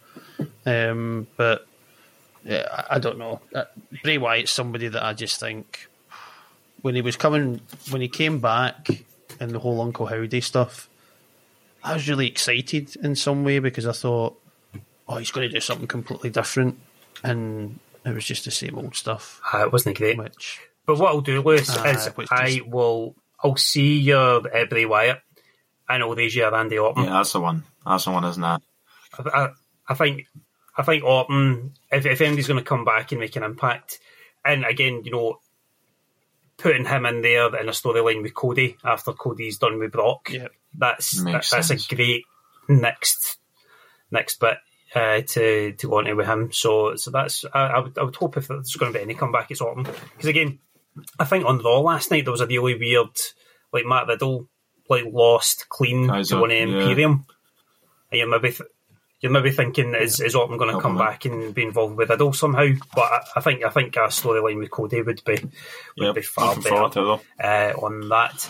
But yeah, I don't know. Bray Wyatt's somebody that I just think when he came back and the whole Uncle Howdy stuff, I was really excited in some way because I thought, he's going to do something completely different, and it was just the same old stuff. It wasn't great. But what I'll do, Lewis, is I'll see your Bray Wyatt and I'll raise you a Randy Orton. Yeah, that's the one. That's the one, isn't it? I think Orton, if anybody's going to come back and make an impact, and again, putting him in there in a storyline with Cody after Cody's done with Brock, that's a great next bit to go on to with him. So that's I would hope if there's going to be any comeback, it's Orton, because again, I think on Raw last night there was a really weird, like Matt Riddle lost clean to one of Imperium, and you're maybe thinking, is Orton going to come back and be involved with Riddle somehow? But I think a storyline with Cody would be far better on that.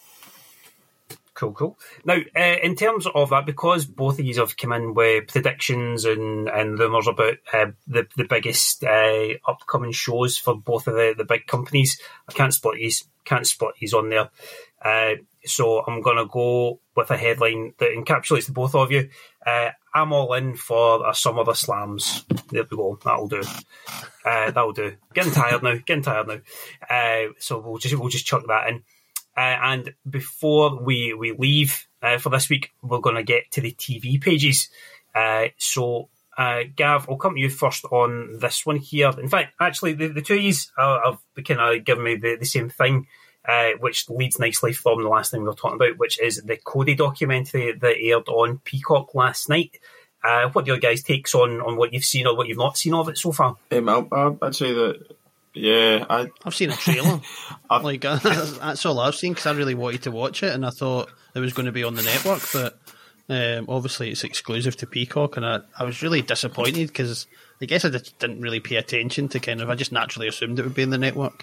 Cool. Now, in terms of that, because both of you have come in with predictions and rumours about the biggest upcoming shows for both of the big companies, I can't split these on there. So I'm going to go with a headline that encapsulates the both of you. I'm all in for a Summer of Slams. There we go. That'll do. That'll do. Getting tired now. So we'll just chuck that in. And before we leave for this week, we're going to get to the TV pages. So Gav, I'll come to you first on this one here. In fact, actually, the two of you have kind of given me the same thing, which leads nicely from the last thing we were talking about, which is the Cody documentary that aired on Peacock last night. What are your guys' takes on what you've seen or what you've not seen of it so far? I'd say that, I've seen a trailer. That's all I've seen, because I really wanted to watch it, and I thought it was going to be on the network, but obviously it's exclusive to Peacock, and I was really disappointed, because I guess I just didn't really pay attention to I just naturally assumed it would be in the network.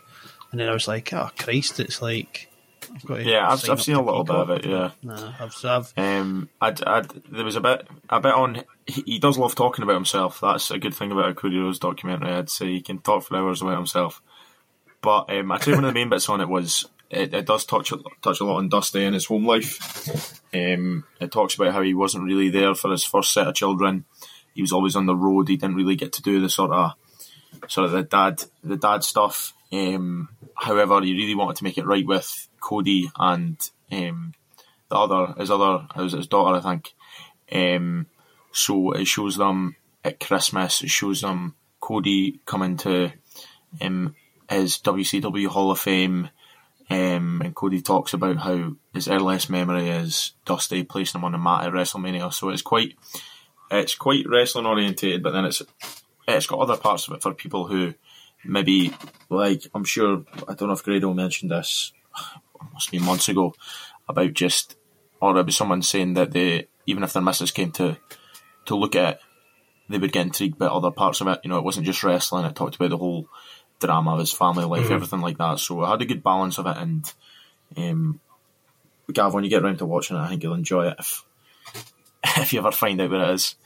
and then I was like, oh Christ, it's like I've got to Yeah, I've sign up seen to a little bit of Peacock. it. Yeah. Nah, I've There was a bit on. He does love talking about himself. That's a good thing about a Cody Rhodes documentary. I'd say he can talk for hours about himself. But I'd say one of the main bits on it was it does touch a lot on Dusty and his home life. It talks about how he wasn't really there for his first set of children. He was always on the road. He didn't really get to do the sort of the dad stuff. However, he really wanted to make it right with Cody and his daughter, I think. So it shows them at Christmas. It shows them Cody coming to his WCW Hall of Fame, and Cody talks about how his earliest memory is Dusty placing him on the mat at WrestleMania. So it's quite wrestling orientated, but then it's got other parts of it for people who maybe, like, I'm sure, I don't know if Grado mentioned this, must be months ago, about just, or it was someone saying that even if their missus came to look at it, they would get intrigued by other parts of it. You know, it wasn't just wrestling, it talked about the whole drama of his family life, everything like that. So I had a good balance of it, and Gav, when you get around to watching it, I think you'll enjoy it if you ever find out what it is.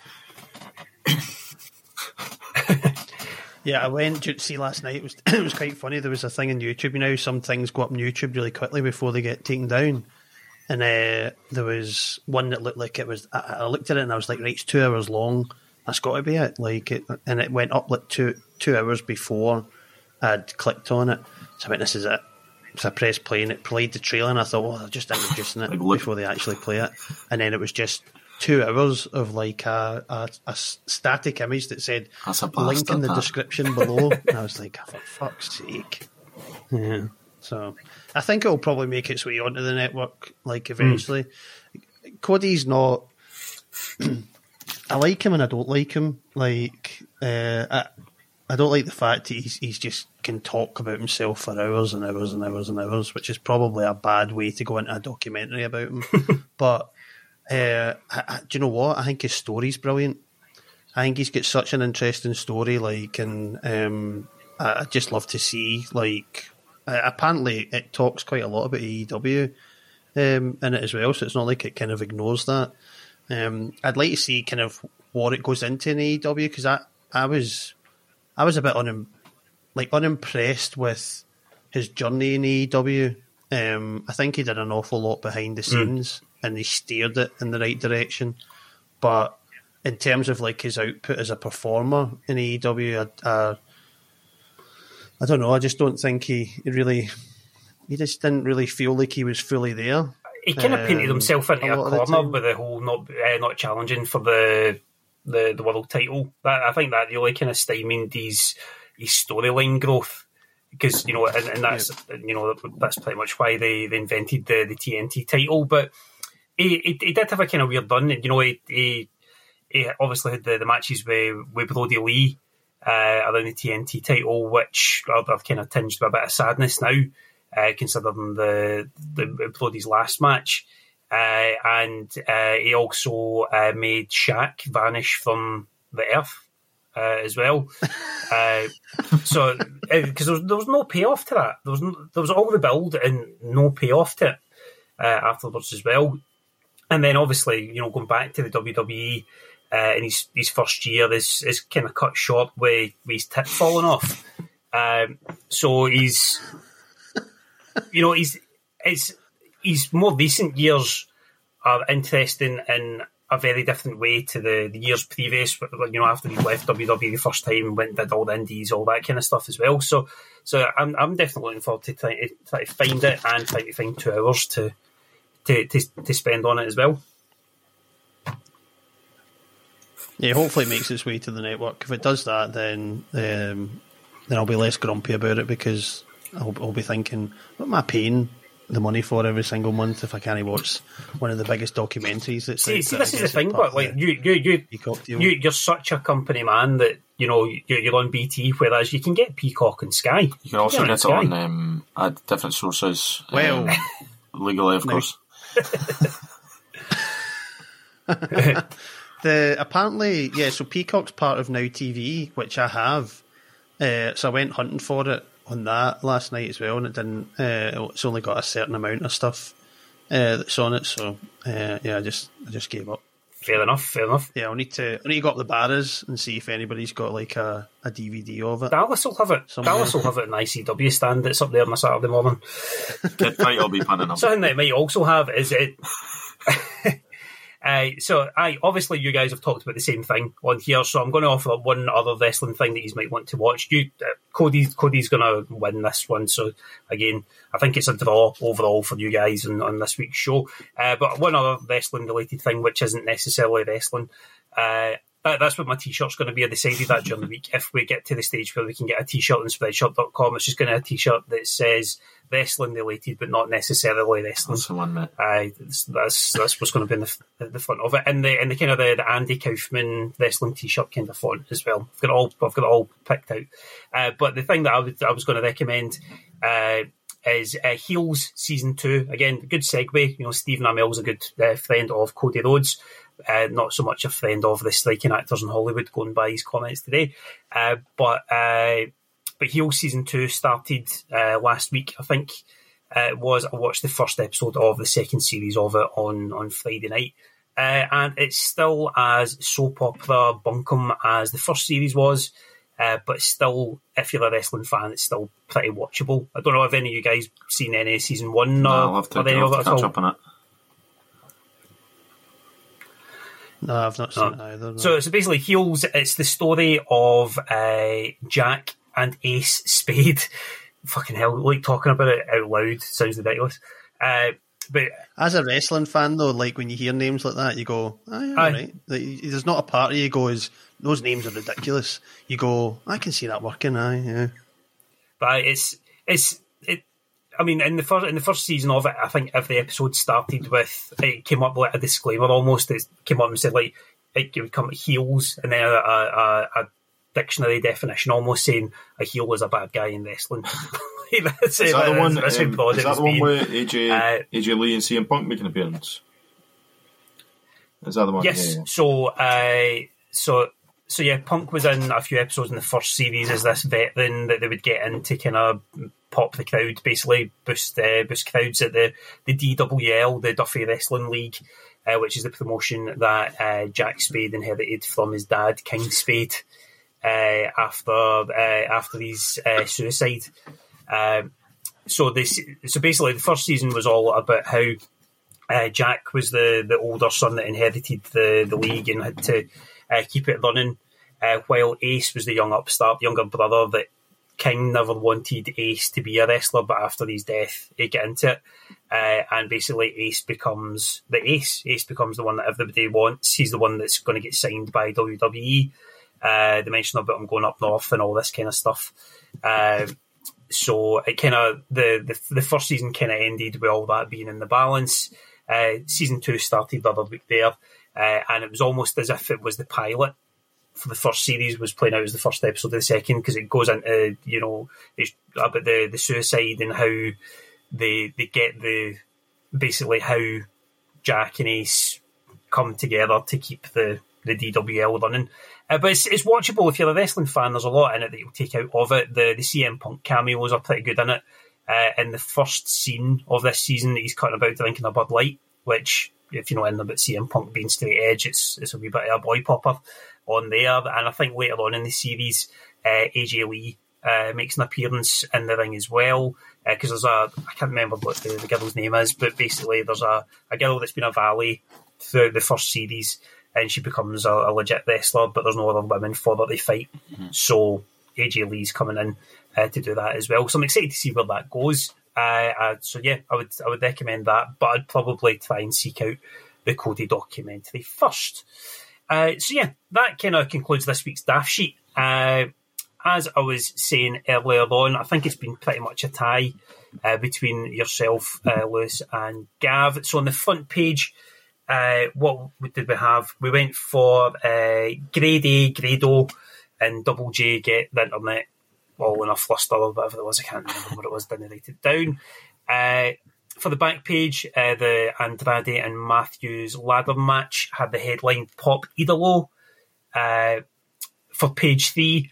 Yeah, I went to see last night. It was quite funny. There was a thing on YouTube. You know, some things go up on YouTube really quickly before they get taken down. And there was one that looked like it was. I looked at it and I was like, right, it's 2 hours long. That's got to be it. And it went up like two hours before I'd clicked on it. So I went, this is it. So I pressed play and it played the trailer, and I thought, well, they're just introducing it before they actually play it. And then it was just 2 hours of like a static image that said link in the description below. And I was like, oh, for fuck's sake. Yeah. So I think it'll probably make its way onto the network like eventually. Cody's not I like him and I don't like him. Like I don't like the fact that he's just can talk about himself for hours and hours and hours and hours, which is probably a bad way to go into a documentary about him. But do you know what? I think his story's brilliant. I think he's got such an interesting story, and I just love to see, apparently it talks quite a lot about AEW in it as well, so it's not like it kind of ignores that. I'd like to see kind of what it goes into in AEW, because I was a bit unimpressed with his journey in AEW. I think he did an awful lot behind the scenes, and he steered it in the right direction. But in terms of like his output as a performer in AEW, I don't know. I just don't think he just didn't really feel like he was fully there. He kind of painted himself into a corner with the whole not challenging for the world title. I think that really kind of stymied his storyline growth, because and that's that's pretty much why they invented the TNT title. But he did have a kind of weird run. He obviously had the matches with Brody Lee around the TNT title, which are kind of tinged with a bit of sadness now, considering the Brody's last match. And he also made Shaq vanish from the earth as well. So because there was no payoff to that. There was all the build and no payoff to it afterwards as well. And then obviously, going back to the WWE in his first year is kind of cut short with his tip falling off. So he's more recent years are interesting in a very different way to the years previous. After he left WWE the first time, went and did all the indies, all that kind of stuff as well. So I'm definitely looking forward to trying to find it and trying to find 2 hours to spend on it as well. Yeah, hopefully it makes its way to the network. If it does that, then I'll be less grumpy about it, because I'll be thinking, what am I paying the money for every single month if I can't watch one of the biggest documentaries? That's see, this is the thing, but like you're such a company man that you're on BT, whereas you can get Peacock and Sky. You can also get it on at different sources. Well, legally, of course. So Peacock's part of Now TV, which I have. So I went hunting for it on that last night as well, and it didn't. It's only got a certain amount of stuff that's on it, so I just gave up. Fair enough. Yeah, I need to go up the Barras and see if anybody's got like a DVD of it. Dallas will have it. Somewhere. Dallas will have it in the ICW stand that's up there on a Saturday morning. Kid Fight will be pinning them. Something that it might also have is it. Obviously you guys have talked about the same thing on here, so I'm going to offer up one other wrestling thing that you might want to watch. Cody's going to win this one, so again, I think it's a draw overall for you guys on this week's show. But one other wrestling related thing, which isn't necessarily wrestling, that's what my t-shirt's going to be. I decided that during the week, if we get to the stage where we can get a t-shirt on Spreadshirt.com, it's just going to have a t-shirt that says wrestling related, but not necessarily wrestling. That's the one, mate. That's what's going to be in the front of it, and the kind of the Andy Kaufman wrestling t-shirt kind of font as well. I've got it all picked out. But the thing that I was going to recommend is Heels Season 2. Again, good segue. You know, Stephen Amell's a good friend of Cody Rhodes. Not so much a friend of the striking actors in Hollywood, going by his comments today. But Heels Season 2 started last week, I think it was. I watched the first episode of the second series of it on Friday night. And it's still as soap opera bunkum as the first series was. But still, if you're a wrestling fan, it's still pretty watchable. I don't know if any of you guys seen any Season 1 No, I'll have to catch up on it. No, I've not seen it either. No. So basically, Heels, it's the story of Jack and Ace Spade. Fucking hell, like talking about it out loud sounds ridiculous. But as a wrestling fan, though, like when you hear names like that, you go, right. Like, there's not a part of you goes, those names are ridiculous. You go, I can see that working, yeah. But I mean, in the first season of it, I think every episode started with, it came up like a disclaimer almost. It came up and said like, it would come heels, and then a dictionary definition almost saying a heel is a bad guy in wrestling. Is that the one where AJ Lee and CM Punk make an appearance? Is that the one? Yes. Yeah. So yeah, Punk was in a few episodes in the first series as this veteran that they would get in to kind of pop the crowd, basically boost crowds at the DWL, the Duffy Wrestling League, which is the promotion that Jack Spade inherited from his dad, King Spade, after his suicide. So basically, the first season was all about how Jack was the older son that inherited the league and had to keep it running, while Ace was the younger brother that King never wanted Ace to be a wrestler, but after his death, he got into it. And basically, Ace becomes the Ace. Ace becomes the one that everybody wants. He's the one that's going to get signed by WWE. They mention about him going up north and all this kind of stuff. So it kind of the first season kind of ended with all that being in the balance. Season 2 started the other week there, and it was almost as if it was the pilot for the first series was playing out as the first episode of the second, because it goes into, you know, it's about the suicide and how they get basically how Jack and Ace come together to keep the DWL running. But it's watchable if you're a wrestling fan. There's a lot in it that you'll take out of it. The CM Punk cameos are pretty good in it. In the first scene of this season, he's cutting about drinking a Bud Light, which, if you know anything about CM Punk being straight edge, it's a wee bit of a boy popper on there. And I think later on in the series, AJ Lee makes an appearance in the ring as well, because I can't remember what the girl's name is, but basically there's a girl that's been a valet throughout the first series, and she becomes a legit wrestler, but there's no other women for her to fight. Mm-hmm. So AJ Lee's coming in to do that as well. So I'm excited to see where that goes. So yeah, I would recommend that, but I'd probably try and seek out the Cody documentary first. So yeah, that kind of concludes this week's Daft Sheet. As I was saying earlier on, I think it's been pretty much a tie between yourself, Lewis, and Gav. So on the front page, what did we have? We went for Grade A, Grado, and Double J Get the Internet all in a fluster or whatever it was. I can't remember what it was, didn't write it down. For the back page, the Andrade and Matthews ladder match had the headline Pop Idolo. For page 3,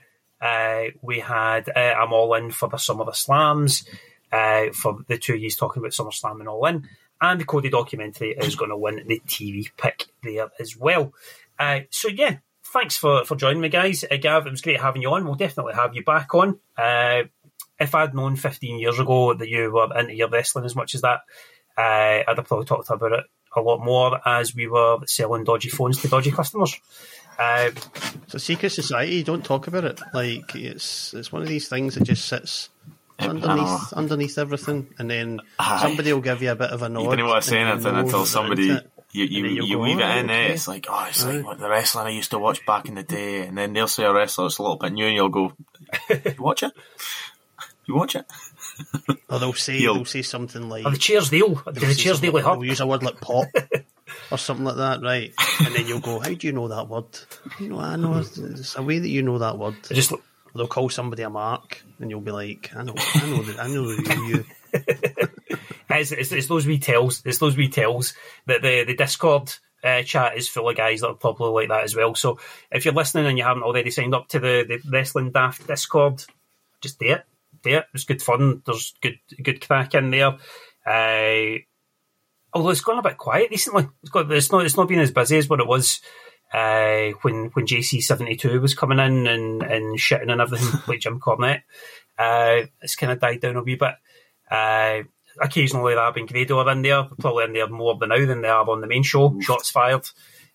We had I'm All In for the Summer of Slams, for the 2 years talking about SummerSlam and All In. And the Cody documentary is going to win the TV pick there as well. So yeah, thanks for joining me, guys. Gav, it was great having you on. We'll definitely have you back on. If I'd known 15 years ago that you were into your wrestling as much as that, I'd have probably talked about it a lot more as we were selling dodgy phones to dodgy customers. It's a secret society. You don't talk about it. Like it's one of these things that just sits underneath everything, and then somebody will give you a bit of a nod. You didn't want to say anything until somebody you weave it in. Okay. It's like, it's like what the wrestling I used to watch back in the day, and then they'll say a wrestler that's a little bit new, and you'll go, "You watch it? You watch it?" Or they'll say something like, the Cheers deal. The Cheers deal with her. They'll use a word like pop or something like that, right? And then you'll go, "How do you know that word?" I know. It's a way that you know that word. They'll call somebody a mark, and you'll be like, I know you. It's those wee tells. It's those wee tells that the Discord chat is full of guys that are probably like that as well. So if you're listening and you haven't already signed up to the Wrestling Daft Discord, just do it. It's good fun. There's good crack in there. Although it's gone a bit quiet recently. It's not been as busy as what it was when JC72 was coming in and shitting and everything like Jim Cornette. It's kind of died down a wee bit. Occasionally Rab and Grado are in there. They're probably in there more now than they are on the main show. Shots fired.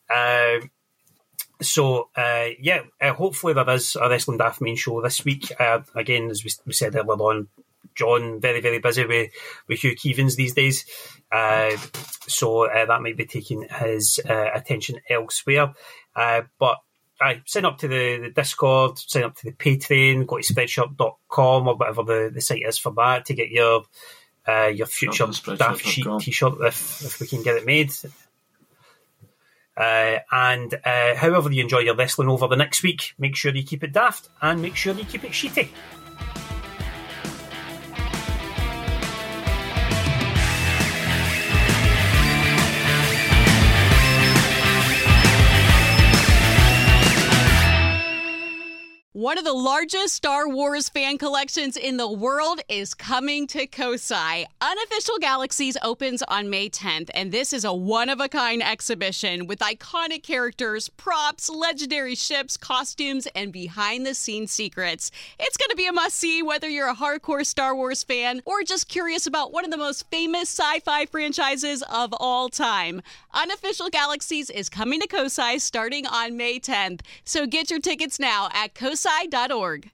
Hopefully there is a Wrestling Daft main show this week. Again, as we said earlier on, John very, very busy with Hugh Keevins these days. So that might be taking his attention elsewhere. But sign up to the Discord, sign up to the Patreon, go to spreadshirt.com or whatever the site is for that to get your future Daft Sheet t-shirt if we can get it made. And however you enjoy your wrestling over the next week, make sure you keep it daft and make sure you keep it sheety. One of the largest Star Wars fan collections in the world is coming to Kosai. Unofficial Galaxies opens on May 10th, and this is a one-of-a-kind exhibition with iconic characters, props, legendary ships, costumes, and behind-the-scenes secrets. It's going to be a must-see whether you're a hardcore Star Wars fan or just curious about one of the most famous sci-fi franchises of all time. Unofficial Galaxies is coming to Kosai starting on May 10th, so get your tickets now at kosai.org.